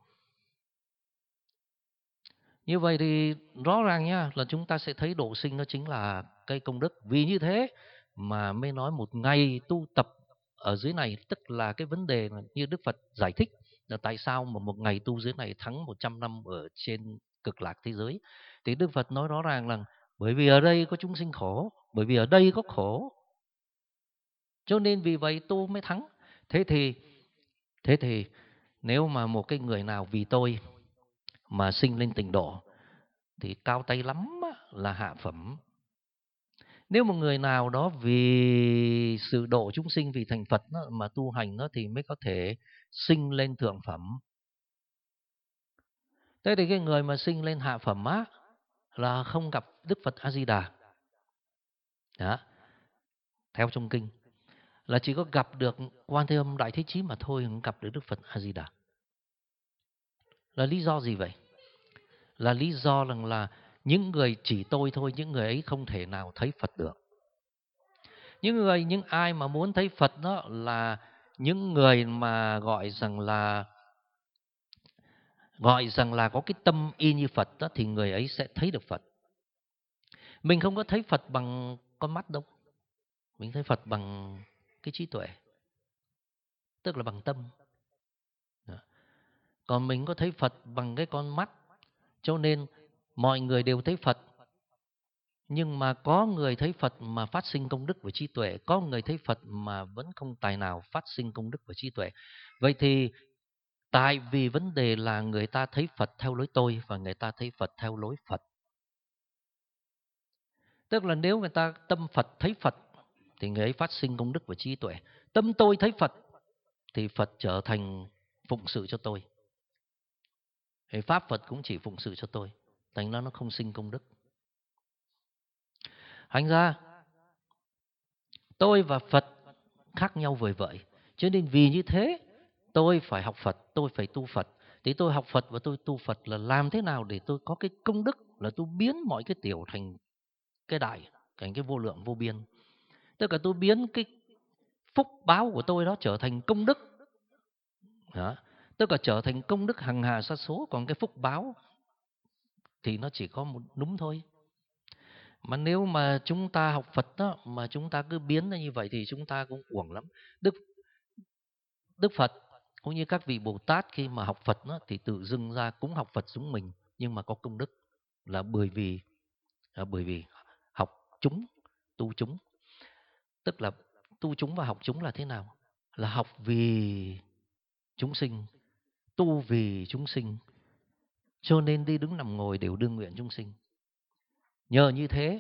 Như vậy thì rõ ràng nha, là chúng ta sẽ thấy độ sinh nó chính là cái công đức. Vì như thế mà mới nói một ngày tu tập ở dưới này, tức là cái vấn đề như Đức Phật giải thích là tại sao mà một ngày tu dưới này thắng 100 năm ở trên cực lạc thế giới. Thì Đức Phật nói rõ ràng là bởi vì ở đây có chúng sinh khổ, bởi vì ở đây có khổ, cho nên vì vậy tu mới thắng. Thế thì nếu mà một cái người nào vì tôi mà sinh lên tịnh độ thì cao tay lắm là hạ phẩm. Nếu một người nào đó vì sự độ chúng sinh, vì thành Phật đó, mà tu hành nó thì mới có thể sinh lên thượng phẩm. Thế thì cái người mà sinh lên hạ phẩm á là không gặp Đức Phật A Di Đà. Đó, theo trong kinh. là chỉ có gặp được Quan Thế Âm Đại Thế Chí mà thôi, không gặp được Đức Phật A Di Đà. Là lý do gì vậy? Là lý do rằng là những người chỉ tôi thôi, những người ấy không thể nào thấy Phật được. Những ai mà muốn thấy Phật đó là những người mà gọi rằng là có cái tâm y như Phật đó, thì người ấy sẽ thấy được Phật. Mình không có thấy Phật bằng con mắt đâu, mình thấy Phật bằng cái trí tuệ, tức là bằng tâm. Còn mình có thấy Phật bằng cái con mắt, cho nên mọi người đều thấy Phật. Nhưng mà có người thấy Phật mà phát sinh công đức và trí tuệ, có người thấy Phật mà vẫn không tài nào phát sinh công đức và trí tuệ. Vậy thì tại vì vấn đề là người ta thấy Phật theo lối tôi và người ta thấy Phật theo lối Phật. Tức là nếu người ta tâm Phật thấy Phật thì người ấy phát sinh công đức và trí tuệ. Tâm tôi thấy Phật thì Phật trở thành phụng sự cho tôi. Thì Pháp Phật cũng chỉ phụng sự cho tôi, thành ra nó không sinh công đức. Thành ra tôi và Phật khác nhau vời vợi. Cho nên vì như thế tôi phải học Phật, tôi phải tu Phật. Thì tôi học Phật và tôi tu Phật là làm thế nào để tôi có cái công đức, là tôi biến mọi cái tiểu thành cái đại, thành cái vô lượng vô biên. Tức là tôi biến cái phúc báo của tôi đó trở thành công đức. Đó. Tức là trở thành công đức hằng hà sa số. Còn cái phúc báo thì nó chỉ có một núm thôi. Mà nếu mà chúng ta học Phật đó, mà chúng ta cứ biến ra như vậy thì chúng ta cũng uổng lắm. Đức Phật cũng như các vị Bồ Tát khi mà học Phật đó, thì tự dưng ra cũng học Phật giống mình, nhưng mà có công đức là bởi vì học chúng, tu chúng. Tức là tu chúng và học chúng là thế nào? Là học vì chúng sinh, tu vì chúng sinh, cho nên đi đứng nằm ngồi đều đương nguyện chúng sinh. Nhờ như thế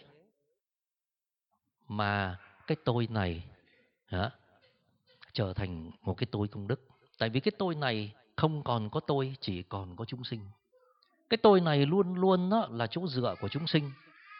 mà cái tôi này trở thành một cái tôi công đức. Tại vì cái tôi này không còn có tôi, chỉ còn có chúng sinh. Cái tôi này luôn luôn đó là chỗ dựa của chúng sinh.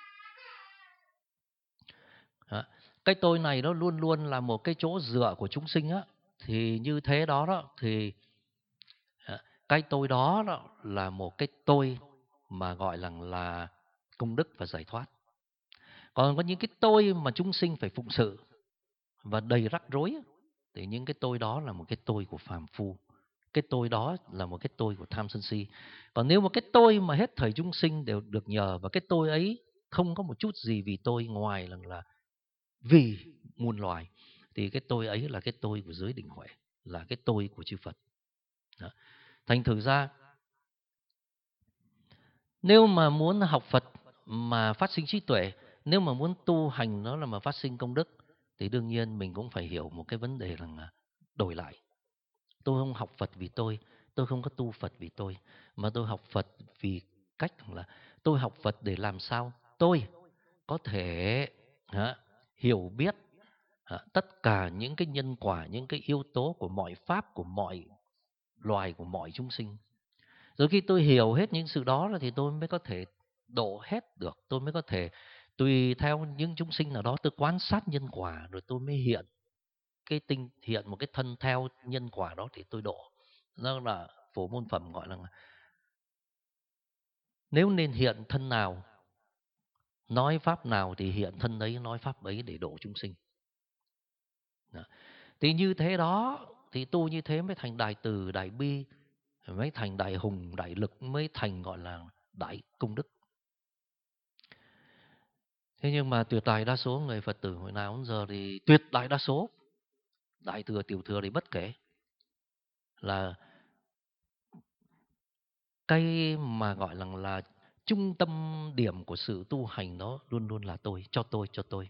Cái tôi này nó luôn luôn là một cái chỗ dựa của chúng sinh á. Thì như thế đó thì cái tôi đó là một cái tôi mà gọi là công đức và giải thoát. Còn có những cái tôi mà chúng sinh phải phụng sự và đầy rắc rối, thì những cái tôi đó là một cái tôi của phàm phu. Cái tôi đó là một cái tôi của tham sân si. Còn nếu mà cái tôi mà hết thảy chúng sinh đều được nhờ, và cái tôi ấy không có một chút gì vì tôi ngoài là vì muôn loài, thì cái tôi ấy là cái tôi của giới định huệ, là cái tôi của chư Phật. Đó. Thành thử ra nếu mà muốn học Phật mà phát sinh trí tuệ, nếu mà muốn tu hành nó là mà phát sinh công đức, thì đương nhiên mình cũng phải hiểu một cái vấn đề rằng là đổi lại. Tôi không học Phật vì tôi không có tu Phật vì tôi, mà tôi học Phật vì cách là tôi học Phật để làm sao tôi có thể hiểu biết tất cả những cái nhân quả, những cái yếu tố của mọi pháp, của mọi loài, của mọi chúng sinh. Rồi khi tôi hiểu hết những sự đó thì tôi mới có thể độ hết được. Tôi mới có thể tùy theo những chúng sinh nào đó, tôi quan sát nhân quả, rồi tôi mới hiện một cái thân theo nhân quả đó thì tôi độ. Đó là phổ môn phẩm gọi là nếu nên hiện thân nào, nói pháp nào thì hiện thân ấy, nói pháp ấy để độ chúng sinh. Đó. Thì như thế đó, thì tu như thế mới thành đại từ, đại bi, mới thành đại hùng, đại lực, mới thành gọi là đại công đức. Thế nhưng mà tuyệt đại đa số người Phật tử hồi nào đến giờ thì tuyệt đại đa số, đại thừa tiểu thừa thì bất kể, là cái mà gọi là trung tâm điểm của sự tu hành đó luôn luôn là tôi, cho tôi, cho tôi.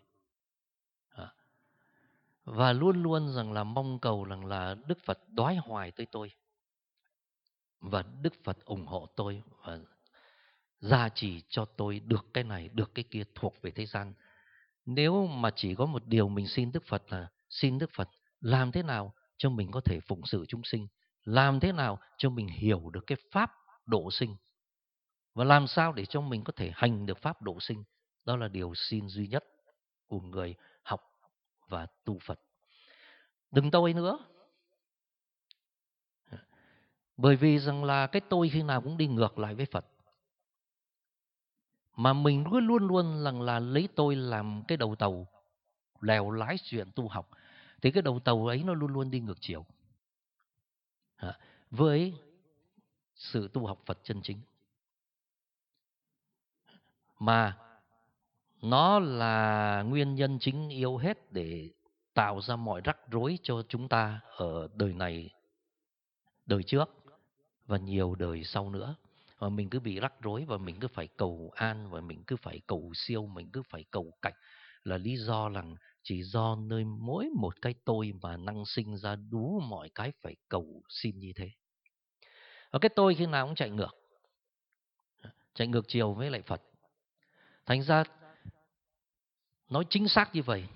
Và luôn luôn rằng là mong cầu rằng là Đức Phật đoái hoài tới tôi, và Đức Phật ủng hộ tôi và gia trì cho tôi được cái này, được cái kia thuộc về thế gian. Nếu mà chỉ có một điều mình xin Đức Phật là xin Đức Phật làm thế nào cho mình có thể phụng sự chúng sinh, làm thế nào cho mình hiểu được cái pháp độ sinh, và làm sao để cho mình có thể hành được pháp độ sinh. Đó là điều xin duy nhất của người học và tu Phật. Đừng tôi nữa. Bởi vì rằng là cái tôi khi nào cũng đi ngược lại với Phật. Mà mình cứ luôn luôn là lấy tôi làm cái đầu tàu lèo lái chuyện tu học. Thì cái đầu tàu ấy nó luôn luôn đi ngược chiều với sự tu học Phật chân chính. Mà nó là nguyên nhân chính yếu hết để tạo ra mọi rắc rối cho chúng ta ở đời này, đời trước và nhiều đời sau nữa. Và mình cứ bị rắc rối và mình cứ phải cầu an và mình cứ phải cầu siêu, mình cứ phải cầu cạnh, là lý do là chỉ do nơi mỗi một cái tôi mà năng sinh ra đủ mọi cái phải cầu xin như thế. Và cái tôi khi nào cũng chạy ngược chiều với lại Phật. Thành ra nói chính xác như vậy,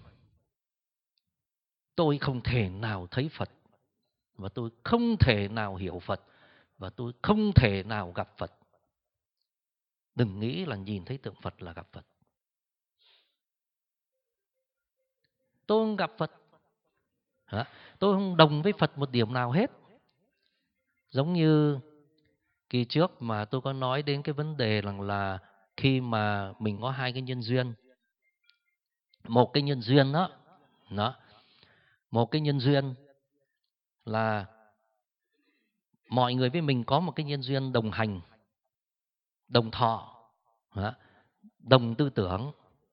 tôi không thể nào thấy Phật và tôi không thể nào hiểu Phật và tôi không thể nào gặp Phật. Đừng nghĩ là nhìn thấy tượng Phật là gặp Phật. Tôi không gặp Phật. Tôi không đồng với Phật một điểm nào hết. Giống như kỳ trước mà tôi có nói đến cái vấn đề rằng là khi mà mình có hai cái nhân duyên. Một cái nhân duyên đó. Một cái nhân duyên là mọi người với mình có một cái nhân duyên đồng hành, đồng thọ, đồng tư tưởng,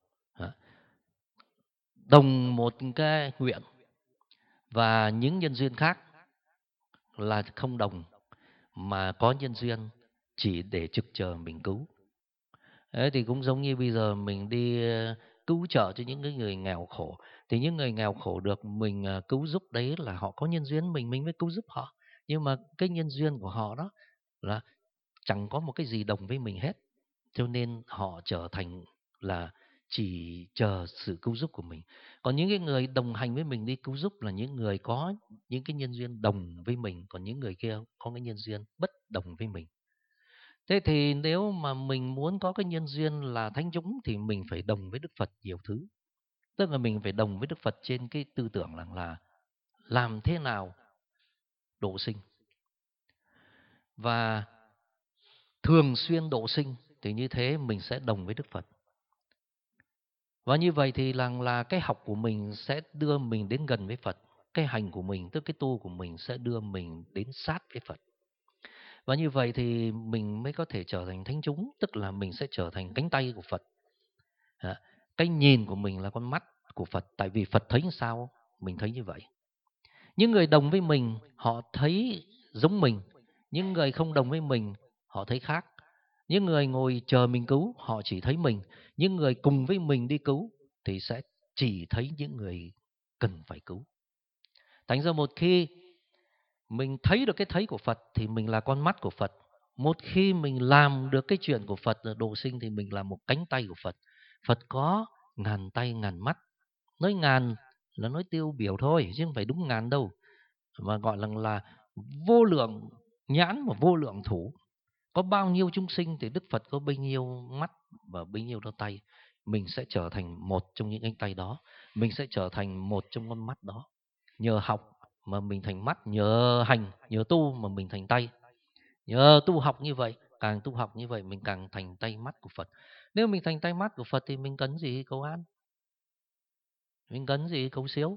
đồng một cái nguyện. Và những nhân duyên khác là không đồng, mà có nhân duyên chỉ để trực chờ mình cứu. Thế thì cũng giống như bây giờ mình đi cứu trợ cho những cái người nghèo khổ. Thì những người nghèo khổ được mình cứu giúp đấy là họ có nhân duyên mình mới cứu giúp họ. Nhưng mà cái nhân duyên của họ đó là chẳng có một cái gì đồng với mình hết. Cho nên họ trở thành là chỉ chờ sự cứu giúp của mình. Còn những cái người đồng hành với mình đi cứu giúp là những người có những cái nhân duyên đồng với mình. Còn những người kia có cái nhân duyên bất đồng với mình. Thế thì nếu mà mình muốn có cái nhân duyên là thánh chúng thì mình phải đồng với Đức Phật nhiều thứ. Tức là mình phải đồng với Đức Phật trên cái tư tưởng là làm thế nào độ sinh. Và thường xuyên độ sinh thì như thế mình sẽ đồng với Đức Phật. Và như vậy thì là cái học của mình sẽ đưa mình đến gần với Phật. Cái hành của mình, tức cái tu của mình sẽ đưa mình đến sát với Phật. Và như vậy thì mình mới có thể trở thành thánh chúng, tức là mình sẽ trở thành cánh tay của Phật. Cái nhìn của mình là con mắt của Phật, tại vì Phật thấy như sao, mình thấy như vậy. Những người đồng với mình, họ thấy giống mình. Những người không đồng với mình, họ thấy khác. Những người ngồi chờ mình cứu, họ chỉ thấy mình. Những người cùng với mình đi cứu thì sẽ chỉ thấy những người cần phải cứu. Thành ra một khi mình thấy được cái thấy của Phật thì mình là con mắt của Phật. Một khi mình làm được cái chuyện của Phật độ sinh thì mình là một cánh tay của Phật. Phật có ngàn tay ngàn mắt. Nói ngàn là nói tiêu biểu thôi chứ không phải đúng ngàn đâu. Mà gọi là vô lượng nhãn và vô lượng thủ. Có bao nhiêu chúng sinh thì Đức Phật có bấy nhiêu mắt và bấy nhiêu đôi tay. Mình sẽ trở thành một trong những cánh tay đó. Mình sẽ trở thành một trong con mắt đó. Nhờ học mà mình thành mắt, nhờ hành, nhờ tu mà mình thành tay. Nhờ tu học như vậy, càng tu học như vậy mình càng thành tay mắt của Phật. Nếu mình thành tay mắt của Phật thì mình cần gì cầu an? Mình cần gì cầu siêu?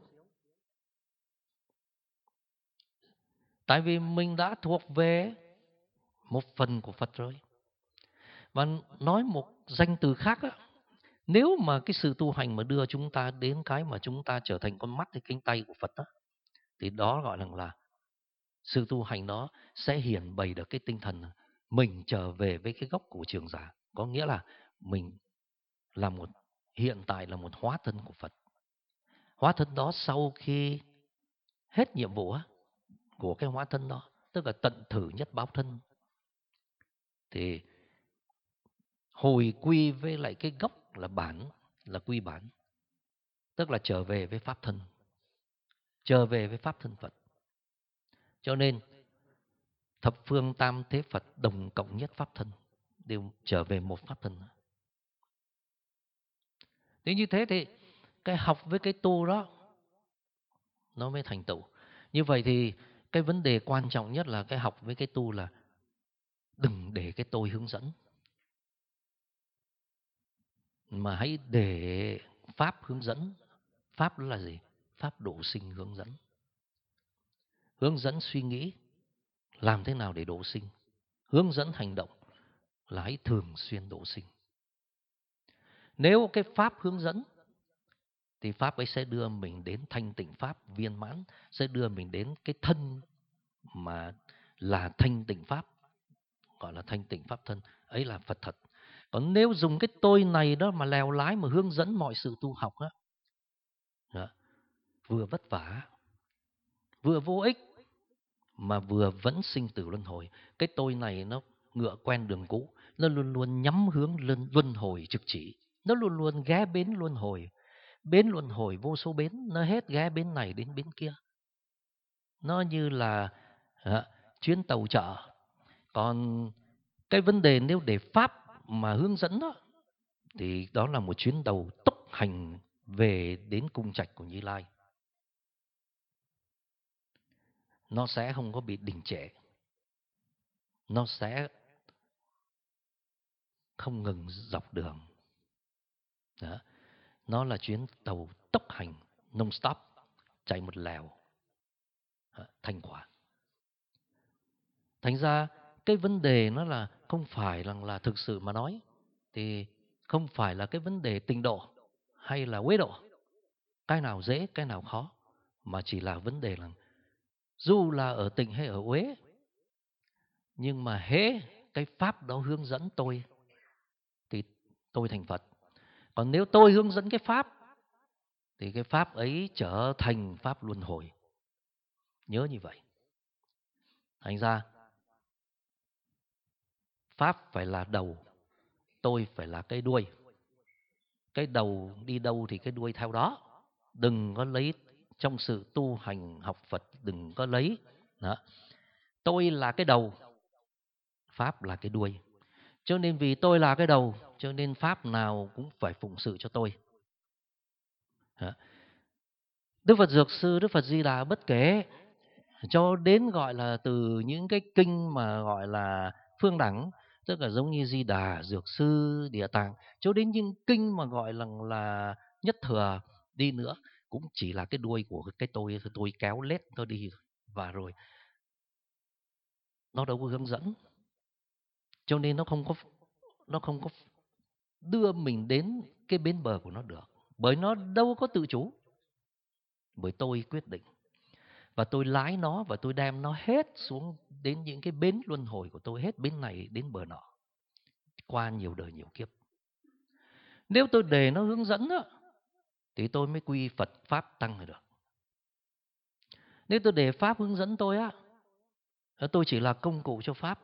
Tại vì mình đã thuộc về một phần của Phật rồi. Và nói một danh từ khác á, nếu mà cái sự tu hành mà đưa chúng ta đến cái mà chúng ta trở thành con mắt hay cánh tay của Phật á, thì đó gọi là sự tu hành đó sẽ hiển bày được cái tinh thần mình trở về với cái gốc của Trường Giả. Có nghĩa là mình là hiện tại là một hóa thân của Phật. Hóa thân đó sau khi hết nhiệm vụ của cái hóa thân đó, tức là tận thử nhất báo thân, thì hồi quy với lại cái gốc là bản, là quy bản, tức là trở về với pháp thân, trở về với pháp thân Phật. Cho nên thập phương tam thế Phật đồng cộng nhất pháp thân, đều trở về một pháp thân. Thế như thế thì cái học với cái tu đó nó mới thành tựu. Như vậy thì cái vấn đề quan trọng nhất là cái học với cái tu là đừng để cái tôi hướng dẫn, mà hãy để Pháp hướng dẫn. Pháp đó là gì? Pháp độ sinh hướng dẫn. Hướng dẫn suy nghĩ làm thế nào để độ sinh. Hướng dẫn hành động là hãy thường xuyên độ sinh. Nếu cái Pháp hướng dẫn thì Pháp ấy sẽ đưa mình đến thanh tịnh Pháp viên mãn, sẽ đưa mình đến cái thân mà là thanh tịnh Pháp, gọi là thanh tịnh Pháp thân, ấy là Phật thật. Còn nếu dùng cái tôi này đó mà lèo lái mà hướng dẫn mọi sự tu học á, vừa vất vả, vừa vô ích, mà vừa vẫn sinh tử luân hồi. Cái tôi này nó ngựa quen đường cũ, nó luôn luôn nhắm hướng luân hồi trực chỉ, nó luôn luôn ghé bến luân hồi. Bến luân hồi vô số bến, nó hết ghé bến này đến bến kia. Nó như là chuyến tàu chợ. Còn cái vấn đề nếu để Pháp mà hướng dẫn đó, thì đó là một chuyến tàu tốc hành về đến cung trạch của Như Lai. Nó sẽ không có bị đình trệ, nó sẽ không ngừng dọc đường. Đó. Nó là chuyến tàu tốc hành non-stop, chạy một lèo thành quả. Thành ra cái vấn đề nó là không phải là thực sự mà nói thì không phải là cái vấn đề tịnh độ hay là quế độ, cái nào dễ cái nào khó, mà chỉ là vấn đề là dù là ở tịnh hay ở uế, nhưng mà hễ cái Pháp đó hướng dẫn tôi thì tôi thành Phật. Còn nếu tôi hướng dẫn cái Pháp thì cái Pháp ấy trở thành Pháp luân hồi. Nhớ như vậy. Thành ra Pháp phải là đầu, tôi phải là cái đuôi. Cái đầu đi đâu thì cái đuôi theo đó. Đừng có lấy trong sự tu hành học Phật, đừng có lấy đó. Tôi là cái đầu, Pháp là cái đuôi. Cho nên vì tôi là cái đầu, cho nên Pháp nào cũng phải phụng sự cho tôi. Đức Phật Dược Sư, Đức Phật Di Đà bất kể, cho đến gọi là từ những cái kinh mà gọi là phương đẳng, tức là giống như Di Đà, Dược Sư, Địa Tạng, cho đến những kinh mà gọi là Nhất Thừa đi nữa, cũng chỉ là cái đuôi của cái tôi kéo lết tôi đi và rồi nó đâu có hướng dẫn, cho nên nó không có đưa mình đến cái bến bờ của nó được, bởi nó đâu có tự chủ, bởi tôi quyết định và tôi lái nó và tôi đem nó hết xuống đến những cái bến luân hồi của tôi, hết bến này đến bờ nọ, qua nhiều đời nhiều kiếp. Nếu tôi để nó hướng dẫn đó, thì tôi mới quy Phật Pháp Tăng rồi được. Nếu tôi để Pháp hướng dẫn tôi á, tôi chỉ là công cụ cho Pháp.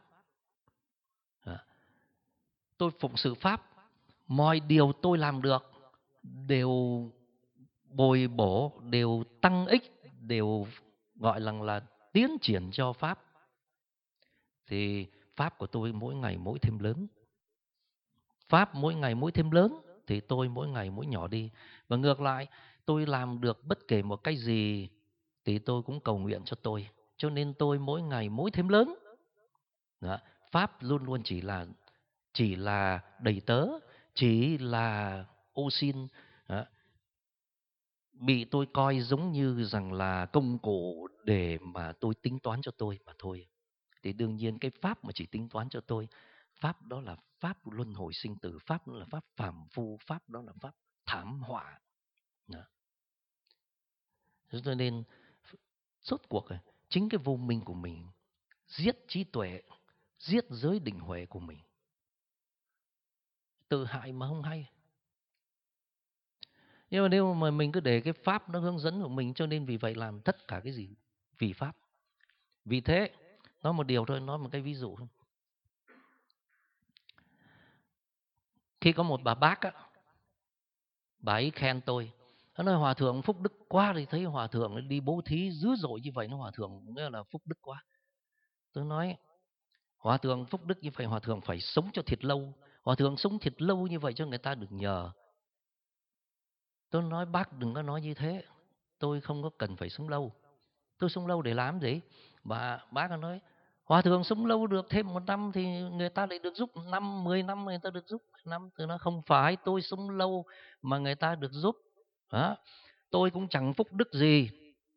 Tôi phụng sự Pháp, mọi điều tôi làm được đều bồi bổ, đều tăng ích, đều gọi là tiến triển cho Pháp. Thì Pháp của tôi mỗi ngày mỗi thêm lớn. Pháp mỗi ngày mỗi thêm lớn thì tôi mỗi ngày mỗi nhỏ đi. Và ngược lại, tôi làm được bất kể một cái gì thì tôi cũng cầu nguyện cho tôi. Cho nên tôi mỗi ngày mỗi thêm lớn. Đó. Pháp luôn luôn chỉ là đầy tớ, chỉ là ô xin. Đó. Bị tôi coi giống như rằng là công cụ để mà tôi tính toán cho tôi mà thôi. Thì đương nhiên cái Pháp mà chỉ tính toán cho tôi, Pháp đó là Pháp luân hồi sinh tử, Pháp đó là Pháp phàm phu, Pháp đó là Pháp thảm họa. Đó. Cho nên rốt cuộc chính cái vô minh của mình giết trí tuệ, giết giới định huệ của mình. Tự hại mà không hay. Nhưng mà nếu mà mình cứ để cái Pháp nó hướng dẫn của mình, cho nên vì vậy làm tất cả cái gì vì Pháp. Vì thế, nói một điều thôi, nói một cái ví dụ. Khi có một bà bác á, bà ấy khen tôi. Nó nói Hòa thượng phúc đức quá, thì thấy Hòa thượng đi bố thí dữ dội như vậy, nó Hòa thượng nghĩa là phúc đức quá. Tôi nói Hòa thượng phúc đức như vậy, Hòa thượng phải sống cho thiệt lâu. Hòa thượng sống thiệt lâu như vậy cho người ta được nhờ. Tôi nói bác đừng có nói như thế. tôi không có cần phải sống lâu. Tôi sống lâu để làm gì? Và bác có nói, hòa thượng sống lâu được thêm 1 năm thì người ta lại được giúp 10 năm người ta được giúp 10 năm. Tôi nói không phải, tôi sống lâu mà người ta được giúp. Đó. Tôi cũng chẳng phúc đức gì.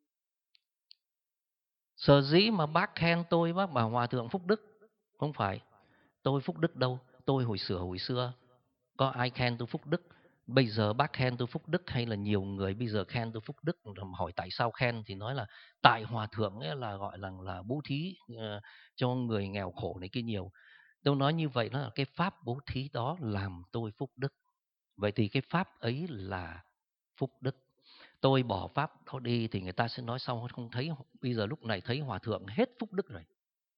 Sở dĩ mà bác khen tôi, bác bảo hòa thượng phúc đức, không phải. Tôi phúc đức đâu. Tôi hồi xưa có ai khen tôi phúc đức. Bây giờ bác khen tôi phúc đức hay là nhiều người bây giờ khen tôi phúc đức, hỏi tại sao khen thì nói là tại hòa thượng ấy là gọi là bố thí cho người nghèo khổ này kia nhiều. Tôi nói như vậy là cái pháp bố thí đó làm tôi phúc đức. Vậy thì cái pháp ấy là phúc đức. Tôi bỏ pháp đó đi thì người ta sẽ nói sau không thấy, bây giờ lúc này thấy hòa thượng hết phúc đức rồi.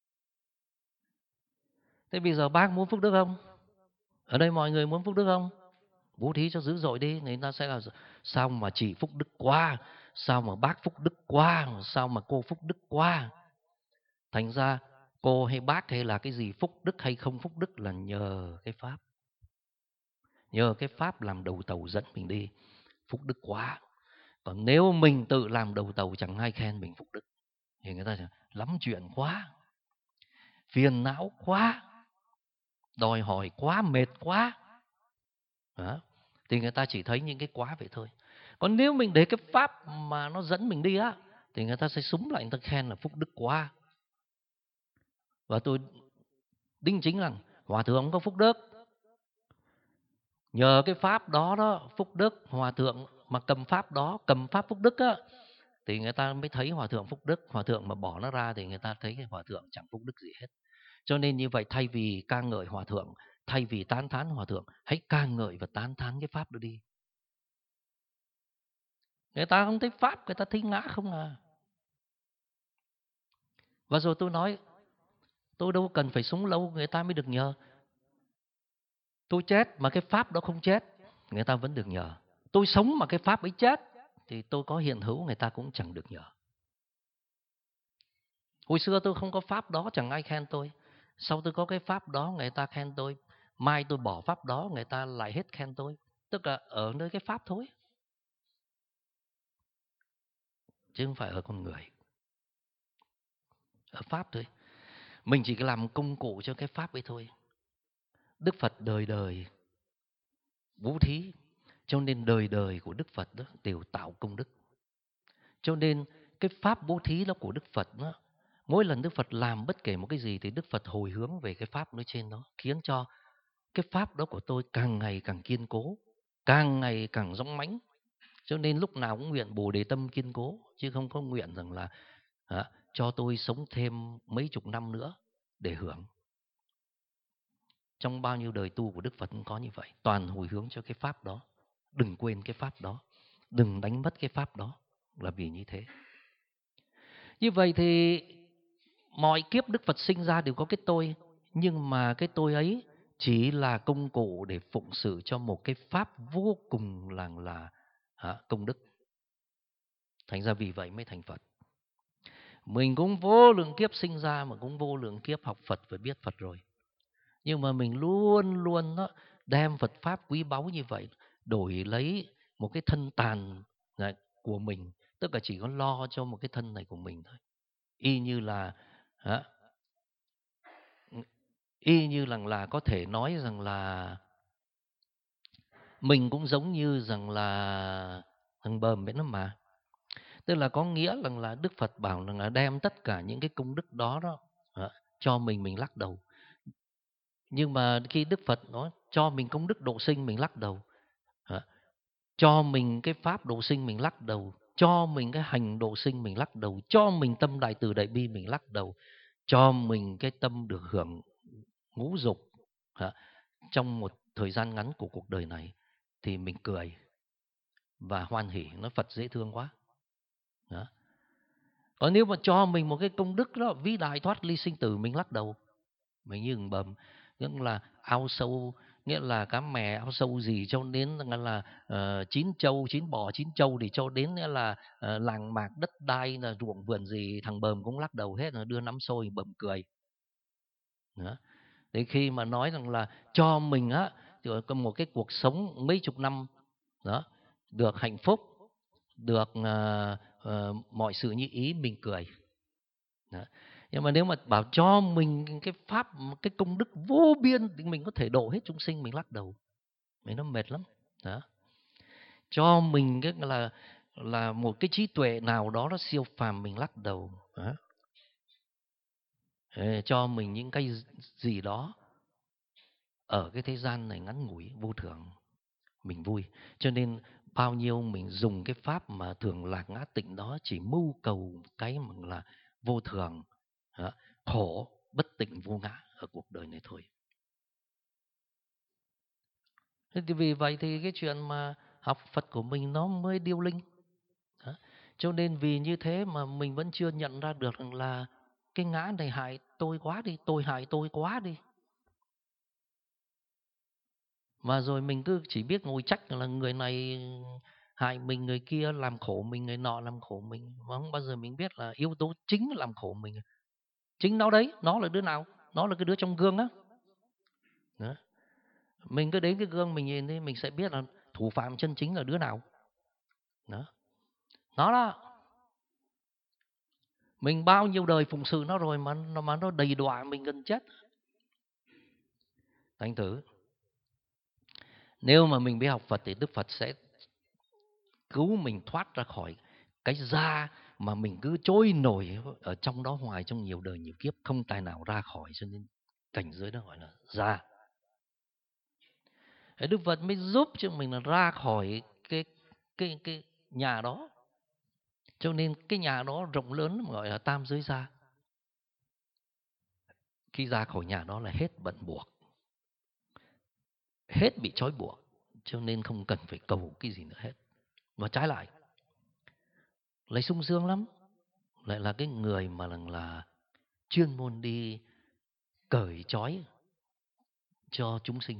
Thế bây giờ bác muốn phúc đức không? Ở đây mọi người muốn phúc đức không? Bố thí cho dữ dội đi, người ta sẽ là sao mà chị phúc đức quá, sao mà bác phúc đức quá, sao mà cô phúc đức quá. Thành ra cô hay bác hay là cái gì phúc đức hay không phúc đức là nhờ cái pháp. Nhờ cái pháp làm đầu tàu dẫn mình đi, phúc đức quá. Còn nếu mình tự làm đầu tàu chẳng ai khen mình phúc đức thì người ta sẽ lắm chuyện quá, phiền não quá, đòi hỏi quá, mệt quá. Đó. Thì người ta chỉ thấy những cái quá vậy thôi. Còn nếu mình để cái pháp mà nó dẫn mình đi á thì người ta sẽ súng lại, người ta khen là phúc đức quá. Và tôi đính chính rằng hòa thượng không có phúc đức. Nhờ cái pháp đó đó, phúc đức, hòa thượng mà cầm pháp đó, cầm pháp phúc đức á thì người ta mới thấy hòa thượng phúc đức. Hòa thượng mà bỏ nó ra thì người ta thấy cái hòa thượng chẳng phúc đức gì hết. Cho nên như vậy, thay vì ca ngợi hòa thượng, thay vì tán thán hòa thượng, hãy ca ngợi và tán thán cái pháp đó đi. Người ta không thấy pháp, người ta thấy ngã không à. Và rồi tôi nói, tôi đâu cần phải sống lâu người ta mới được nhờ. Tôi chết mà cái pháp đó không chết, người ta vẫn được nhờ. Tôi sống mà cái pháp ấy chết thì tôi có hiện hữu người ta cũng chẳng được nhờ. Hồi xưa tôi không có pháp đó chẳng ai khen tôi. Sau tôi có cái pháp đó người ta khen tôi. Mai tôi bỏ pháp đó người ta lại hết khen tôi. Tức là ở nơi cái pháp thôi, chứ không phải ở con người. Ở pháp thôi. Mình chỉ làm công cụ cho cái pháp ấy thôi. Đức Phật đời đời bố thí, cho nên đời đời của Đức Phật đó đều tạo công đức. Cho nên cái pháp bố thí đó của Đức Phật đó, mỗi lần Đức Phật làm bất kể một cái gì thì Đức Phật hồi hướng về cái pháp nói trên đó, khiến cho cái pháp đó của tôi càng ngày càng kiên cố, càng ngày càng dũng mãnh. Cho nên lúc nào cũng nguyện Bồ Đề tâm kiên cố, chứ không có nguyện rằng là cho tôi sống thêm mấy chục năm nữa để hưởng. Trong bao nhiêu đời tu của Đức Phật cũng có như vậy, toàn hồi hướng cho cái pháp đó. Đừng quên cái pháp đó, đừng đánh mất cái pháp đó, là vì như thế. Như vậy thì mọi kiếp Đức Phật sinh ra đều có cái tôi, nhưng mà cái tôi ấy chỉ là công cụ để phụng sự cho một cái pháp vô cùng là công đức. Thành ra vì vậy mới thành Phật. Mình cũng vô lượng kiếp sinh ra mà cũng vô lượng kiếp học Phật và biết Phật rồi. Nhưng mà mình luôn luôn đó, đem Phật Pháp quý báu như vậy đổi lấy một cái thân tàn của mình. Tức là chỉ có lo cho một cái thân này của mình thôi. Y như là có thể nói rằng là mình cũng giống như rằng là thằng bờm biết lắm mà. Tức là có nghĩa rằng là Đức Phật bảo rằng là đem tất cả những cái công đức đó cho mình lắc đầu. Nhưng mà khi Đức Phật nói cho mình công đức độ sinh mình lắc đầu, cho mình cái pháp độ sinh mình lắc đầu, cho mình cái hành độ sinh mình lắc đầu, cho mình tâm đại từ đại bi mình lắc đầu, cho mình cái tâm được hưởng ngũ dục trong một thời gian ngắn của cuộc đời này thì mình cười và hoan hỉ. Nói Phật dễ thương quá. Đó. Còn nếu mà cho mình một cái công đức đó vĩ đại thoát ly sinh tử mình lắc đầu, mình như bầm, nghĩa là ao sâu, nghĩa là cá mè ao sâu gì cho đến là chín châu chín bò chín châu thì cho đến nghĩa là làng mạc đất đai là ruộng vườn gì thằng bờm cũng lắc đầu hết, là đưa nắm xôi bầm cười. Đó. Thế khi mà nói rằng là cho mình có một cái cuộc sống mấy chục năm đó được hạnh phúc, được mọi sự như ý mình cười. Đó. Nhưng mà nếu mà bảo cho mình cái pháp, cái công đức vô biên thì mình có thể độ hết chúng sinh, mình lắc đầu, mình nó mệt lắm. Đó. Cho mình cái là một cái trí tuệ nào đó nó siêu phàm, mình lắc đầu. Đó. Cho mình những cái gì đó ở cái thế gian này ngắn ngủi vô thường, mình vui. Cho nên bao nhiêu mình dùng cái pháp mà thường lạc ngã tịnh đó chỉ mưu cầu cái mà là vô thường, khổ bất tịnh vô ngã ở cuộc đời này thôi. Thế thì vì vậy thì cái chuyện mà học Phật của mình nó mới điêu linh. Đó. Cho nên vì như thế mà mình vẫn chưa nhận ra được rằng là cái ngã này hại tôi quá đi, tôi hại tôi quá đi. Và rồi mình cứ chỉ biết ngồi trách là người này hại mình, người kia làm khổ mình, người nọ làm khổ mình. Mà không bao giờ mình biết là yếu tố chính làm khổ mình. Chính nó đấy, nó là đứa nào? Nó là cái đứa trong gương á. Đó. Mình cứ đến cái gương mình nhìn thì mình sẽ biết là thủ phạm chân chính là đứa nào. Đó. Nó đó. Mình bao nhiêu đời phụng sự nó rồi mà nó đầy đọa mình gần chết. Thành thử nếu mà mình biết học Phật thì Đức Phật sẽ cứu mình thoát ra khỏi cái da mà mình cứ trôi nổi ở trong đó hoài trong nhiều đời nhiều kiếp, không tài nào ra khỏi. Cho nên cảnh giới đó gọi là da. Đức Phật mới giúp cho mình là ra khỏi cái nhà đó. Cho nên cái nhà đó rộng lớn gọi là tam giới gia. Khi ra khỏi nhà đó là hết bận buộc, hết bị trói buộc, cho nên không cần phải cầu cái gì nữa hết. Và trái lại lại sung sướng lắm, lại là cái người mà là chuyên môn đi cởi trói cho chúng sinh.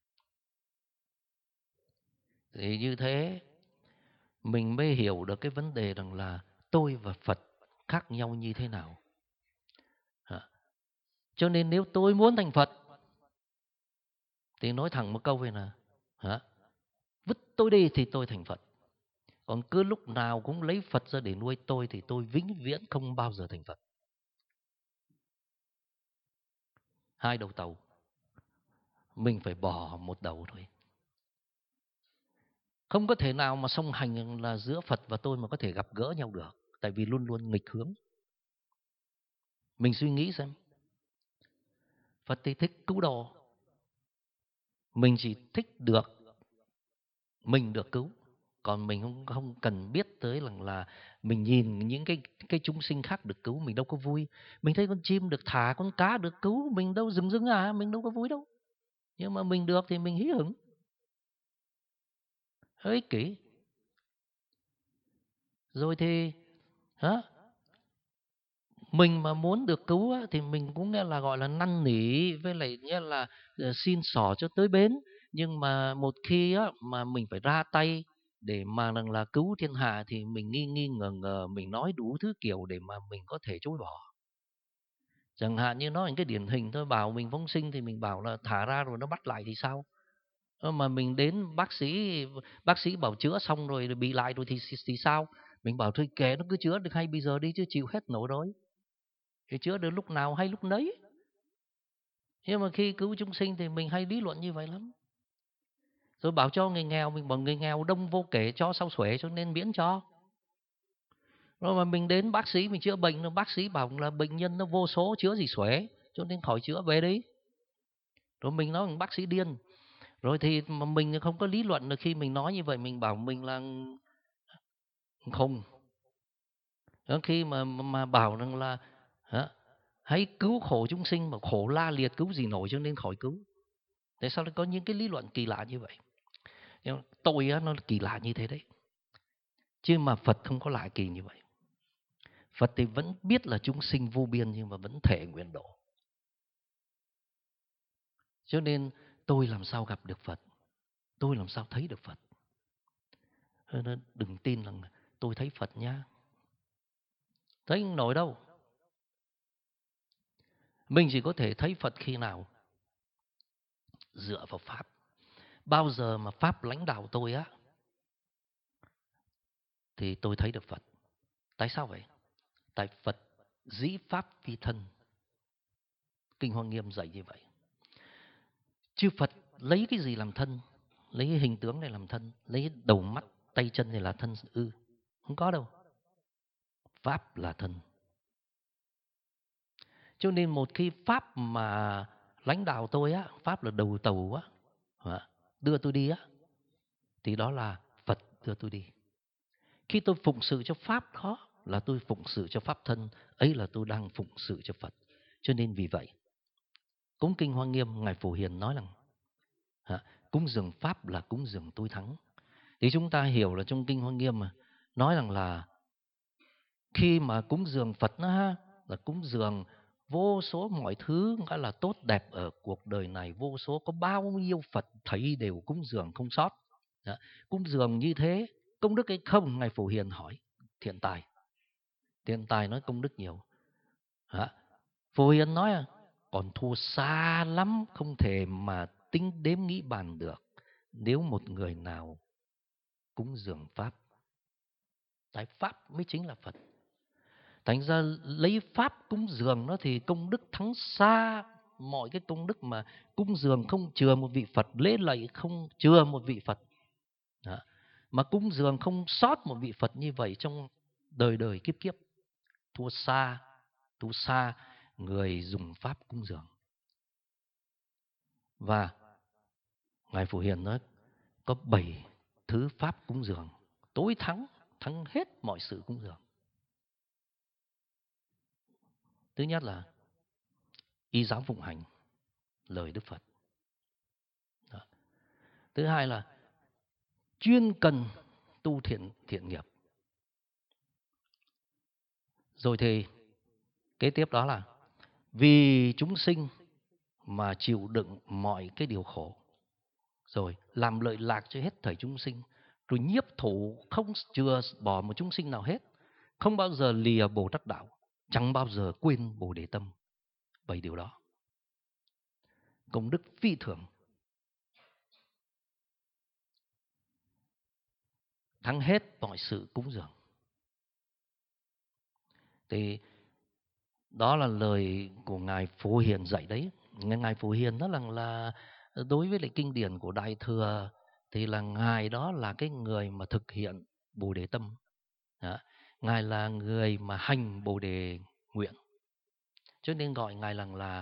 Thì như thế mình mới hiểu được cái vấn đề rằng là tôi và Phật khác nhau như thế nào. Cho nên nếu tôi muốn thành Phật thì nói thẳng một câu về là vứt tôi đi thì tôi thành Phật. Còn cứ lúc nào cũng lấy Phật ra để nuôi tôi thì tôi vĩnh viễn không bao giờ thành Phật. Hai đầu tàu, mình phải bỏ một đầu thôi. Không có thể nào mà song hành là giữa Phật và tôi mà có thể gặp gỡ nhau được. Tại vì luôn luôn nghịch hướng. Mình suy nghĩ xem. Phật thì thích cứu độ. Mình chỉ thích được mình được cứu. Còn mình không cần biết tới là mình nhìn những cái chúng sinh khác được cứu mình đâu có vui. Mình thấy con chim được thả, con cá được cứu, mình đâu dừng dưng mình đâu có vui đâu. Nhưng mà mình được thì mình hí hửng. Hơi ích kỷ. Rồi thì mình mà muốn được cứu thì mình cũng nghe là gọi là năn nỉ, với lại nghĩa là xin xỏ cho tới bến. Nhưng mà một khi mà mình phải ra tay để mà là cứu thiên hạ thì mình nghi nghi ngờ ngờ, mình nói đủ thứ kiểu để mà mình có thể chối bỏ. Chẳng hạn như nói những cái điển hình thôi, bảo mình phóng sinh thì mình bảo là thả ra rồi nó bắt lại thì sao? Mà mình đến bác sĩ bảo chữa xong rồi bị lại rồi thì sao? Mình bảo thôi kệ nó cứ chữa được hay bây giờ đi chứ chịu hết nổi rồi. Thì chữa được lúc nào hay lúc nấy. Nhưng mà khi cứu chúng sinh thì mình hay lý luận như vậy lắm. Rồi bảo cho người nghèo, mình bảo người nghèo đông vô kể, cho sao xuể cho nên miễn cho. Rồi mà mình đến bác sĩ mình chữa bệnh, rồi bác sĩ bảo là bệnh nhân nó vô số, chữa gì xuể, cho nên khỏi chữa về đi. Rồi mình nói bác sĩ điên. Rồi thì mà mình không có lý luận được, khi mình nói như vậy mình bảo mình là không. Khi mà bảo rằng là hãy cứu khổ chúng sinh, mà khổ la liệt cứu gì nổi cho nên khỏi cứu. Tại sao lại có những cái lý luận kỳ lạ như vậy? Nhưng tôi nó kỳ lạ như thế đấy. Chứ mà Phật không có lạ kỳ như vậy. Phật thì vẫn biết là chúng sinh vô biên nhưng mà vẫn thể nguyện độ. Cho nên tôi làm sao gặp được Phật? Tôi làm sao thấy được Phật? Nên đừng tin rằng tôi thấy Phật nhá. Thấy không nổi đâu. Mình chỉ có thể thấy Phật khi nào? Dựa vào Pháp. Bao giờ mà Pháp lãnh đạo tôi thì tôi thấy được Phật. Tại sao vậy? Tại Phật dĩ pháp vi thân. Kinh Hoa Nghiêm dạy như vậy. Chư Phật lấy cái gì làm thân? Lấy cái hình tướng này làm thân, lấy đầu mắt tay chân này là thân ư? Không có đâu. Pháp là thân. Cho nên một khi Pháp mà lãnh đạo tôi á, Pháp là đầu tàu á, đưa tôi đi á, thì đó là Phật đưa tôi đi. Khi tôi phụng sự cho Pháp đó là tôi phụng sự cho Pháp thân, ấy là tôi đang phụng sự cho Phật. Cho nên vì vậy, cúng Kinh Hoa Nghiêm, Ngài Phổ Hiền nói rằng cúng dường Pháp là cúng dường tối thắng. Thì chúng ta hiểu là trong Kinh Hoa Nghiêm mà nói rằng là khi mà cúng dường Phật là cúng dường vô số mọi thứ gọi là tốt đẹp ở cuộc đời này, vô số có bao nhiêu Phật thấy đều cúng dường không sót. Cúng dường như thế công đức hay không? Ngài Phổ Hiền hỏi. Thiện Tài nói công đức nhiều. Phổ Hiền nói còn thua xa lắm, không thể mà tính đếm nghĩ bàn được nếu một người nào cúng dường Pháp. Tại Pháp mới chính là Phật. Thành ra lấy Pháp cúng dường nó thì công đức thắng xa mọi cái công đức mà cúng dường không chừa một vị Phật, lễ lạy không chừa một vị Phật. Mà cúng dường không sót một vị Phật như vậy trong đời đời kiếp kiếp. Thua xa người dùng Pháp cúng dường. Và Ngài Phổ Hiền nói có 7 thứ Pháp cúng dường tối thắng hết mọi sự cúng dường. Thứ nhất là y giáo phụng hành lời Đức Phật. Thứ hai là chuyên cần tu thiện nghiệp. Rồi thì kế tiếp đó là vì chúng sinh mà chịu đựng mọi cái điều khổ. Rồi làm lợi lạc cho hết thảy chúng sinh. Rồi nhiếp thủ không chừa bỏ một chúng sinh nào hết. Không bao giờ lìa Bồ Tát đạo. Chẳng bao giờ quên Bồ Đề tâm. 7 điều đó. Công đức phi thường. Thắng hết mọi sự cúng dường. Thì đó là lời của Ngài Phổ Hiền dạy đấy. Ngài Phổ Hiền đó là đối với lại kinh điển của Đại Thừa thì là Ngài đó là cái người mà thực hiện Bồ Đề tâm. Ngài là người mà hành Bồ Đề nguyện. Cho nên gọi Ngài là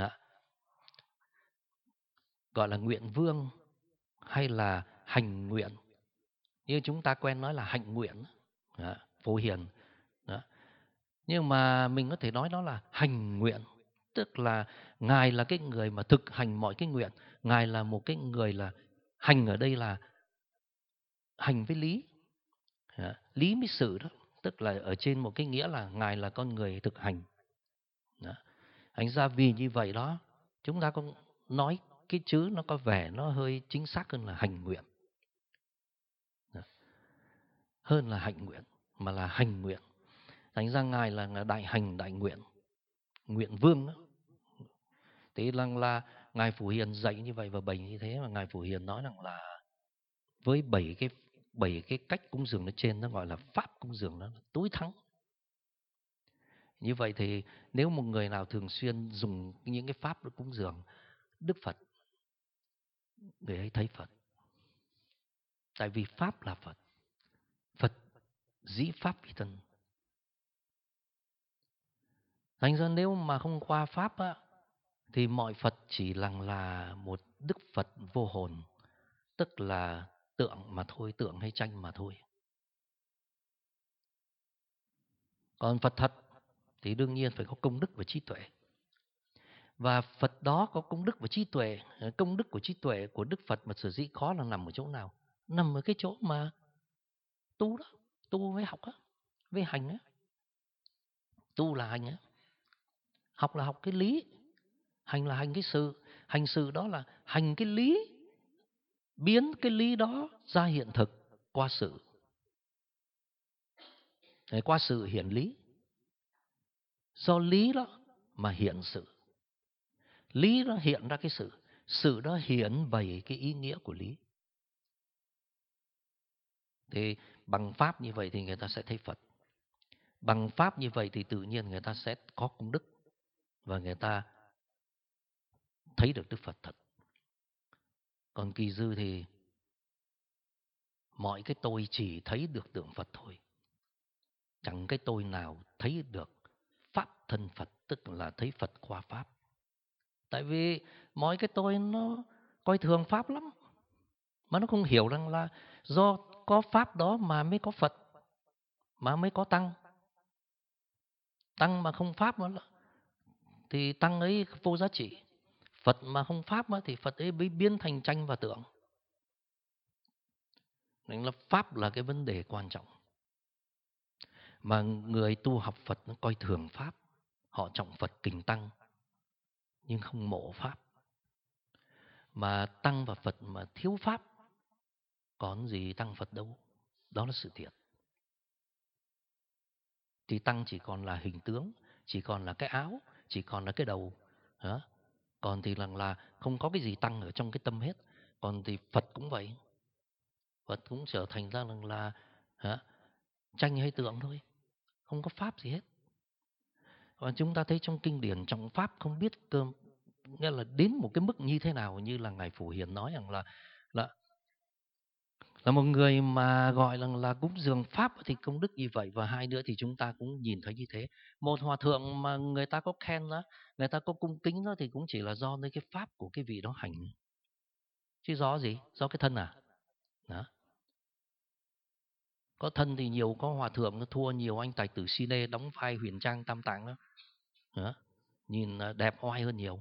gọi là nguyện vương hay là hành nguyện. Như chúng ta quen nói là hạnh nguyện. Phổ Hiền. Nhưng mà mình có thể nói đó là hành nguyện. Tức là Ngài là cái người mà thực hành mọi cái nguyện. Ngài là một cái người là hành ở đây là hành với lý. Lý với sự đó. Tức là ở trên một cái nghĩa là Ngài là con người thực hành. Thành ra vì như vậy đó, chúng ta có nói cái chữ nó có vẻ nó hơi chính xác hơn là hành nguyện. Hơn là hạnh nguyện, mà là hành nguyện. Thành ra Ngài là đại hành đại nguyện, nguyện vương đó. Thế là Ngài Phổ Hiền dạy như vậy và bày như thế, mà Ngài Phổ Hiền nói rằng là với 7 cái cách cúng dường ở trên, nó gọi là pháp cúng dường, nó tối thắng. Như vậy thì nếu một người nào thường xuyên dùng những cái pháp để cúng dường Đức Phật, người ấy thấy Phật. Tại vì pháp là Phật. Phật dĩ pháp vi thân. Thành ra nếu mà không qua pháp á, thì mọi Phật chỉ là một Đức Phật vô hồn, tức là tượng mà thôi, tượng hay tranh mà thôi. Còn Phật thật thì đương nhiên phải có công đức và trí tuệ. Và Phật đó có công đức và trí tuệ. Công đức của trí tuệ của Đức Phật mà sở dĩ khó là nằm ở chỗ nào? Nằm ở cái chỗ mà tu đó. Tu với học á, với hành á. Tu là hành á. Học là học cái lý. Hành là hành cái sự. Hành sự đó là hành cái lý. Biến cái lý đó ra hiện thực qua sự. Qua sự hiện lý. Do lý đó mà hiện sự. Lý đó hiện ra cái sự. Sự đó hiện bày cái ý nghĩa của lý. Thì bằng pháp như vậy thì người ta sẽ thấy Phật. Bằng pháp như vậy thì tự nhiên người ta sẽ có công đức và người ta thấy được Đức Phật thật. Còn kỳ dư thì mọi cái tôi chỉ thấy được tượng Phật thôi. Chẳng cái tôi nào thấy được pháp thân Phật, tức là thấy Phật qua pháp. Tại vì mọi cái tôi nó coi thường pháp lắm. Mà nó không hiểu rằng là do có pháp đó mà mới có Phật, mà mới có tăng. Tăng mà không pháp mà thì tăng ấy vô giá trị. Phật mà không pháp thì Phật ấy biến thành tranh và tượng. Nên là pháp là cái vấn đề quan trọng. Mà người tu học Phật nó coi thường pháp. Họ trọng Phật kính tăng nhưng không mộ pháp. Mà tăng và Phật mà thiếu pháp còn gì tăng Phật đâu. Đó là sự thiệt. Thì tăng chỉ còn là hình tướng, chỉ còn là cái áo, chỉ còn là cái đầu. Còn thì là không có cái gì tăng ở trong cái tâm hết. Còn thì Phật cũng vậy. Phật cũng trở thành ra là tranh hay tượng thôi, không có pháp gì hết. Và chúng ta thấy trong kinh điển trọng pháp không biết nghĩa là đến một cái mức như thế nào, như là ngài Phổ Hiền nói rằng là một người mà gọi là cúng dường pháp thì công đức như vậy. Và hai nữa thì chúng ta cũng nhìn thấy như thế. Một hòa thượng mà người ta có khen đó, người ta có cung kính đó, thì cũng chỉ là do cái pháp của cái vị đó hành, chứ do gì? Do cái thân à? Đó. Có thân thì nhiều, có hòa thượng nó thua nhiều anh tài tử Cine đóng vai Huyền Trang Tam Tạng đó. Đó. Nhìn đẹp oai hơn nhiều.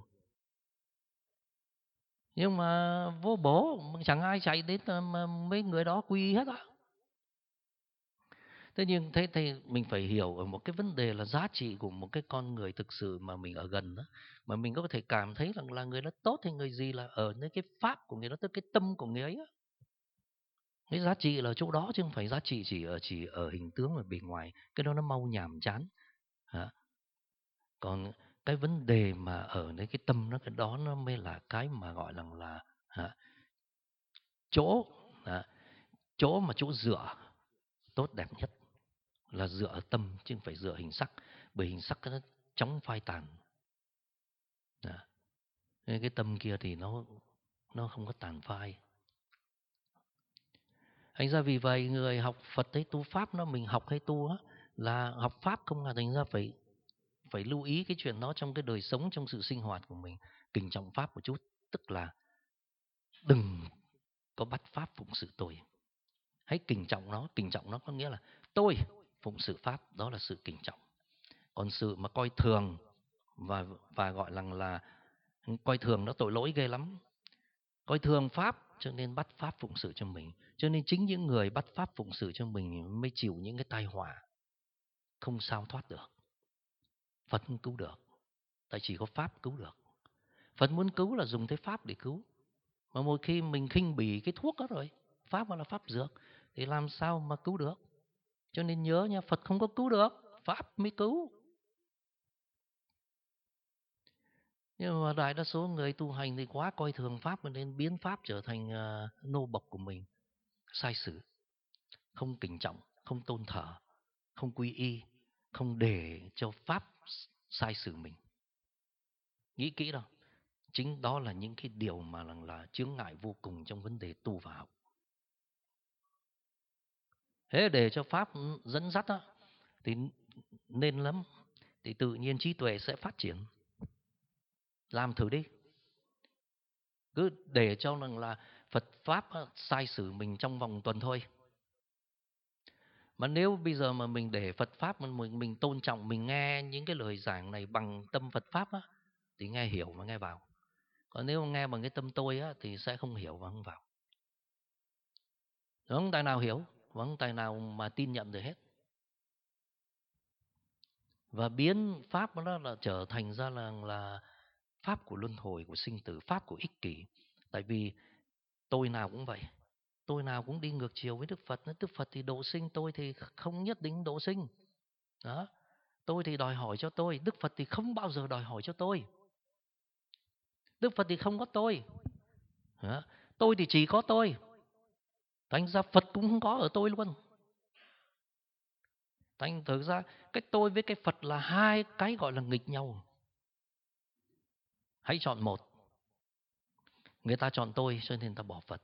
Nhưng mà vô bổ, chẳng ai chạy đến mấy người đó quy hết á. Thế nhưng thế thì mình phải hiểu ở một cái vấn đề là giá trị của một cái con người thực sự mà mình ở gần đó, mà mình có thể cảm thấy rằng là người đó tốt thì người gì là ở nơi cái pháp của người đó, tức cái tâm của người ấy á. Cái giá trị là ở chỗ đó chứ không phải giá trị chỉ ở hình tướng ở bề ngoài. Cái đó nó mau nhàm chán. Còn cái vấn đề mà ở nơi cái tâm nó, cái đó nó mới là cái mà gọi là chỗ chỗ mà chỗ dựa tốt đẹp nhất là dựa ở tâm chứ không phải dựa hình sắc. Bởi hình sắc nó chóng phai tàn. Nên cái tâm kia thì nó không có tàn phai. Thành ra vì vậy người học Phật hay tu pháp nó, mình học hay tu á, là học pháp không là thành ra phải lưu ý cái chuyện đó trong cái đời sống, trong sự sinh hoạt của mình. Kính trọng pháp một chút, tức là đừng có bắt pháp phụng sự tôi. Hãy kính trọng nó. Kính trọng nó có nghĩa là tôi phụng sự pháp, đó là sự kính trọng. Còn sự mà coi thường và gọi là coi thường nó tội lỗi ghê lắm. Coi thường pháp cho nên bắt pháp phụng sự cho mình. Cho nên chính những người bắt pháp phụng sự cho mình mới chịu những cái tai họa không sao thoát được. Phật không cứu được, tại chỉ có pháp cứu được. Phật muốn cứu là dùng cái pháp để cứu. Mà một khi mình khinh bỉ cái thuốc đó rồi, pháp là pháp dược, thì làm sao mà cứu được. Cho nên nhớ nha, Phật không có cứu được, pháp mới cứu. Nhưng mà đại đa số người tu hành thì quá coi thường pháp, nên biến pháp trở thành nô bộc của mình. Sai sử, không kính trọng, không tôn thờ, không quy y, không để cho pháp sai sử mình. Nghĩ kỹ đâu. Chính đó là những cái điều mà là chướng ngại vô cùng trong vấn đề tu và học. Thế để cho pháp dẫn dắt đó, thì nên lắm, thì tự nhiên trí tuệ sẽ phát triển. Làm thử đi. Cứ để cho là Phật pháp sai sử mình trong vòng tuần thôi. Mà nếu bây giờ mà mình để Phật pháp mình tôn trọng, mình nghe những cái lời giảng này bằng tâm Phật pháp á, thì nghe hiểu và nghe vào. Còn nếu nghe bằng cái tâm tôi á, thì sẽ không hiểu và không vào. Không tài nào hiểu, và không tài nào mà tin nhận được hết. Và biến pháp đó là trở thành ra là pháp của luân hồi, của sinh tử, pháp của ích kỷ. Tại vì tôi nào cũng vậy, tôi nào cũng đi ngược chiều với Đức Phật. Đức Phật thì độ sinh, tôi thì không nhất định độ sinh. Đó. Tôi thì đòi hỏi cho tôi, Đức Phật thì không bao giờ đòi hỏi cho tôi. Đức Phật thì không có tôi. Đó. Tôi thì chỉ có tôi. Thành ra Phật cũng không có ở tôi luôn. Thành thực ra cái tôi với cái Phật là hai cái gọi là nghịch nhau. Hãy chọn một. Người ta chọn tôi cho nên người ta bỏ Phật.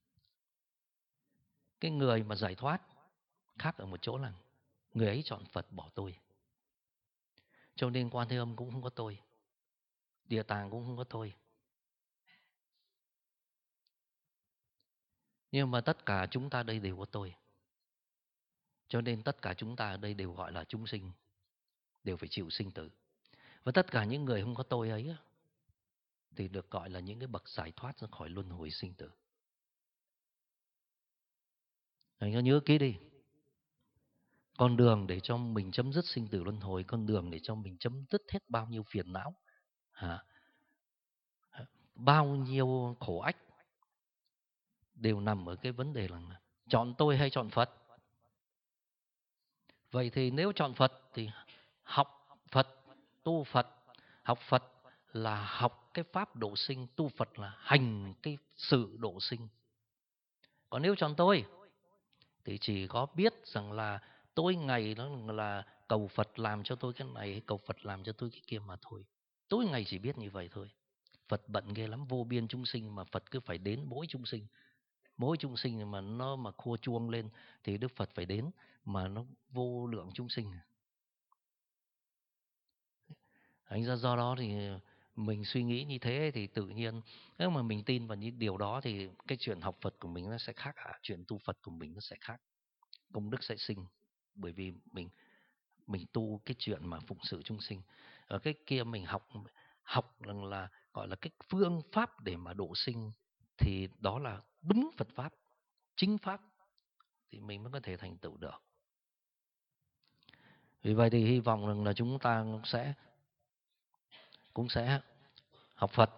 Cái người mà giải thoát khác ở một chỗ là người ấy chọn Phật bỏ tôi. Cho nên Quan Thế Âm cũng không có tôi, Địa Tạng cũng không có tôi. Nhưng mà tất cả chúng ta đây đều có tôi. Cho nên tất cả chúng ta ở đây đều gọi là chúng sinh, đều phải chịu sinh tử. Và tất cả những người không có tôi ấy thì được gọi là những cái bậc giải thoát ra khỏi luân hồi sinh tử. Anh nhớ kỹ đi. Con đường để cho mình chấm dứt sinh tử luân hồi, con đường để cho mình chấm dứt hết bao nhiêu phiền não, bao nhiêu khổ ách, đều nằm ở cái vấn đề là chọn tôi hay chọn Phật. Vậy thì nếu chọn Phật thì học Phật, tu Phật. Học Phật là học cái pháp độ sinh, tu Phật là hành cái sự độ sinh. Còn nếu chọn tôi thì chỉ có biết rằng là tôi ngày đó là cầu Phật làm cho tôi cái này, cầu Phật làm cho tôi cái kia mà thôi. Tối ngày chỉ biết như vậy thôi. Phật bận ghê lắm, vô biên chúng sinh mà Phật cứ phải đến mỗi chúng sinh. Mỗi chúng sinh mà nó mà khua chuông lên thì Đức Phật phải đến, mà nó vô lượng chúng sinh. Thành ra do đó thì mình suy nghĩ như thế thì tự nhiên nếu mà mình tin vào những điều đó thì cái chuyện học Phật của mình nó sẽ khác chuyện tu Phật của mình nó sẽ khác. Công đức sẽ sinh bởi vì mình tu cái chuyện mà phụng sự chúng sinh. Ở cái kia mình học rằng là gọi là cái phương pháp để mà độ sinh thì đó là đúng Phật pháp, chính pháp thì mình mới có thể thành tựu được. Vì vậy thì hy vọng rằng là chúng ta cũng sẽ học Phật,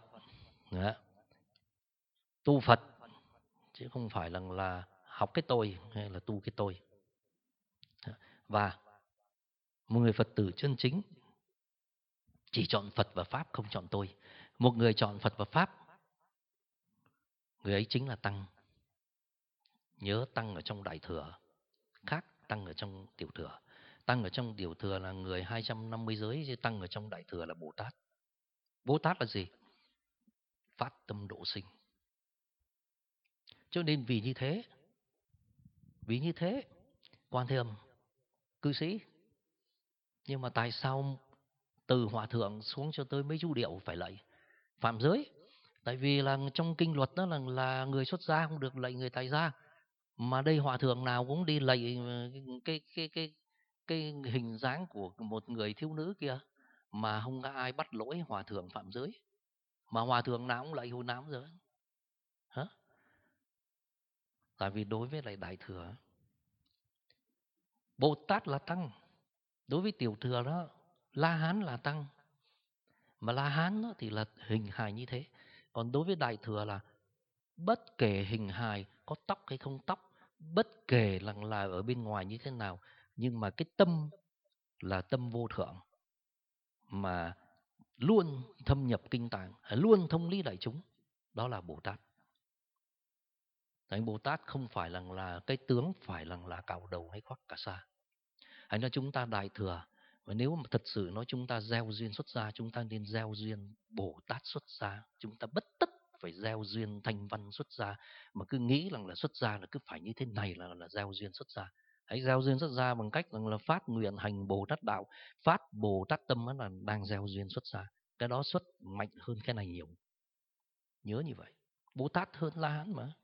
tu Phật chứ không phải là học cái tôi hay là tu cái tôi. Và một người Phật tử chân chính chỉ chọn Phật và Pháp, không chọn tôi. Một người chọn Phật và Pháp, người ấy chính là Tăng. Nhớ Tăng ở trong Đại Thừa khác Tăng ở trong Tiểu Thừa. Tăng ở trong Tiểu Thừa là người 250 giới, chứ Tăng ở trong Đại Thừa là Bồ Tát. Bồ Tát là gì? Phát tâm độ sinh. Cho nên vì như thế Quan Thế Âm cư sĩ. Nhưng mà tại sao từ hòa thượng xuống cho tới mấy chú điệu phải lạy phạm giới? Tại vì là trong kinh luật đó là người xuất gia không được lạy người tại gia, mà đây hòa thượng nào cũng đi lạy cái hình dáng của một người thiếu nữ kia, mà không có ai bắt lỗi hòa thượng phạm giới, mà hòa thượng nào cũng lạy hồi nào giờ. Hả? Tại vì đối với lại Đại Thừa, Bồ Tát là Tăng. Đối với Tiểu Thừa đó, La Hán là Tăng. Mà La Hán đó thì là hình hài như thế. Còn đối với Đại Thừa là bất kể hình hài có tóc hay không tóc, bất kể là ở bên ngoài như thế nào, nhưng mà cái tâm là tâm vô thượng, mà luôn thâm nhập kinh tạng, luôn thông lý đại chúng, đó là Bồ Tát. Thành Bồ Tát không phải là cái tướng phải là cạo đầu hay khoác cả sa. Thành ra chúng ta Đại Thừa, và nếu mà thật sự nói chúng ta gieo duyên xuất gia, chúng ta nên gieo duyên Bồ Tát xuất gia. Chúng ta bất tất phải gieo duyên Thanh Văn xuất gia, mà cứ nghĩ là xuất gia là cứ phải như thế này là gieo duyên xuất gia. Hãy gieo duyên xuất gia bằng cách là phát nguyện hành Bồ Tát đạo, phát Bồ Tát tâm, là đang gieo duyên xuất gia. Cái đó xuất mạnh hơn cái này nhiều. Nhớ như vậy. Bồ Tát hơn La Hán mà.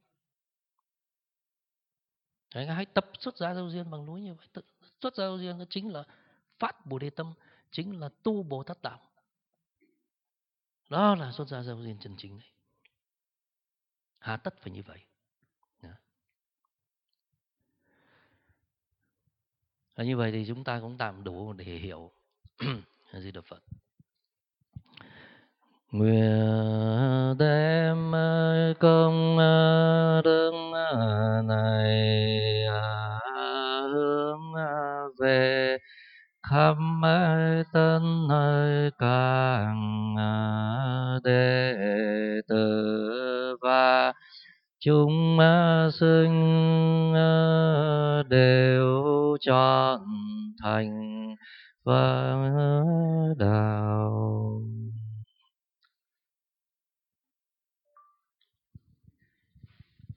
Đấy, hãy tập xuất gia gieo duyên bằng núi như vậy. Xuất gia gieo duyên nó chính là phát Bồ Đề tâm, chính là tu Bồ Tát đạo. Đó là xuất gia gieo duyên chân chính đấy. Hà tất phải như vậy. Và như vậy thì chúng ta cũng tạm đủ để hiểu. Di Đà Phật. Nguyện đem công đức này hướng về khắp tân càng đệ tử và chúng sinh đều trọn thành Phật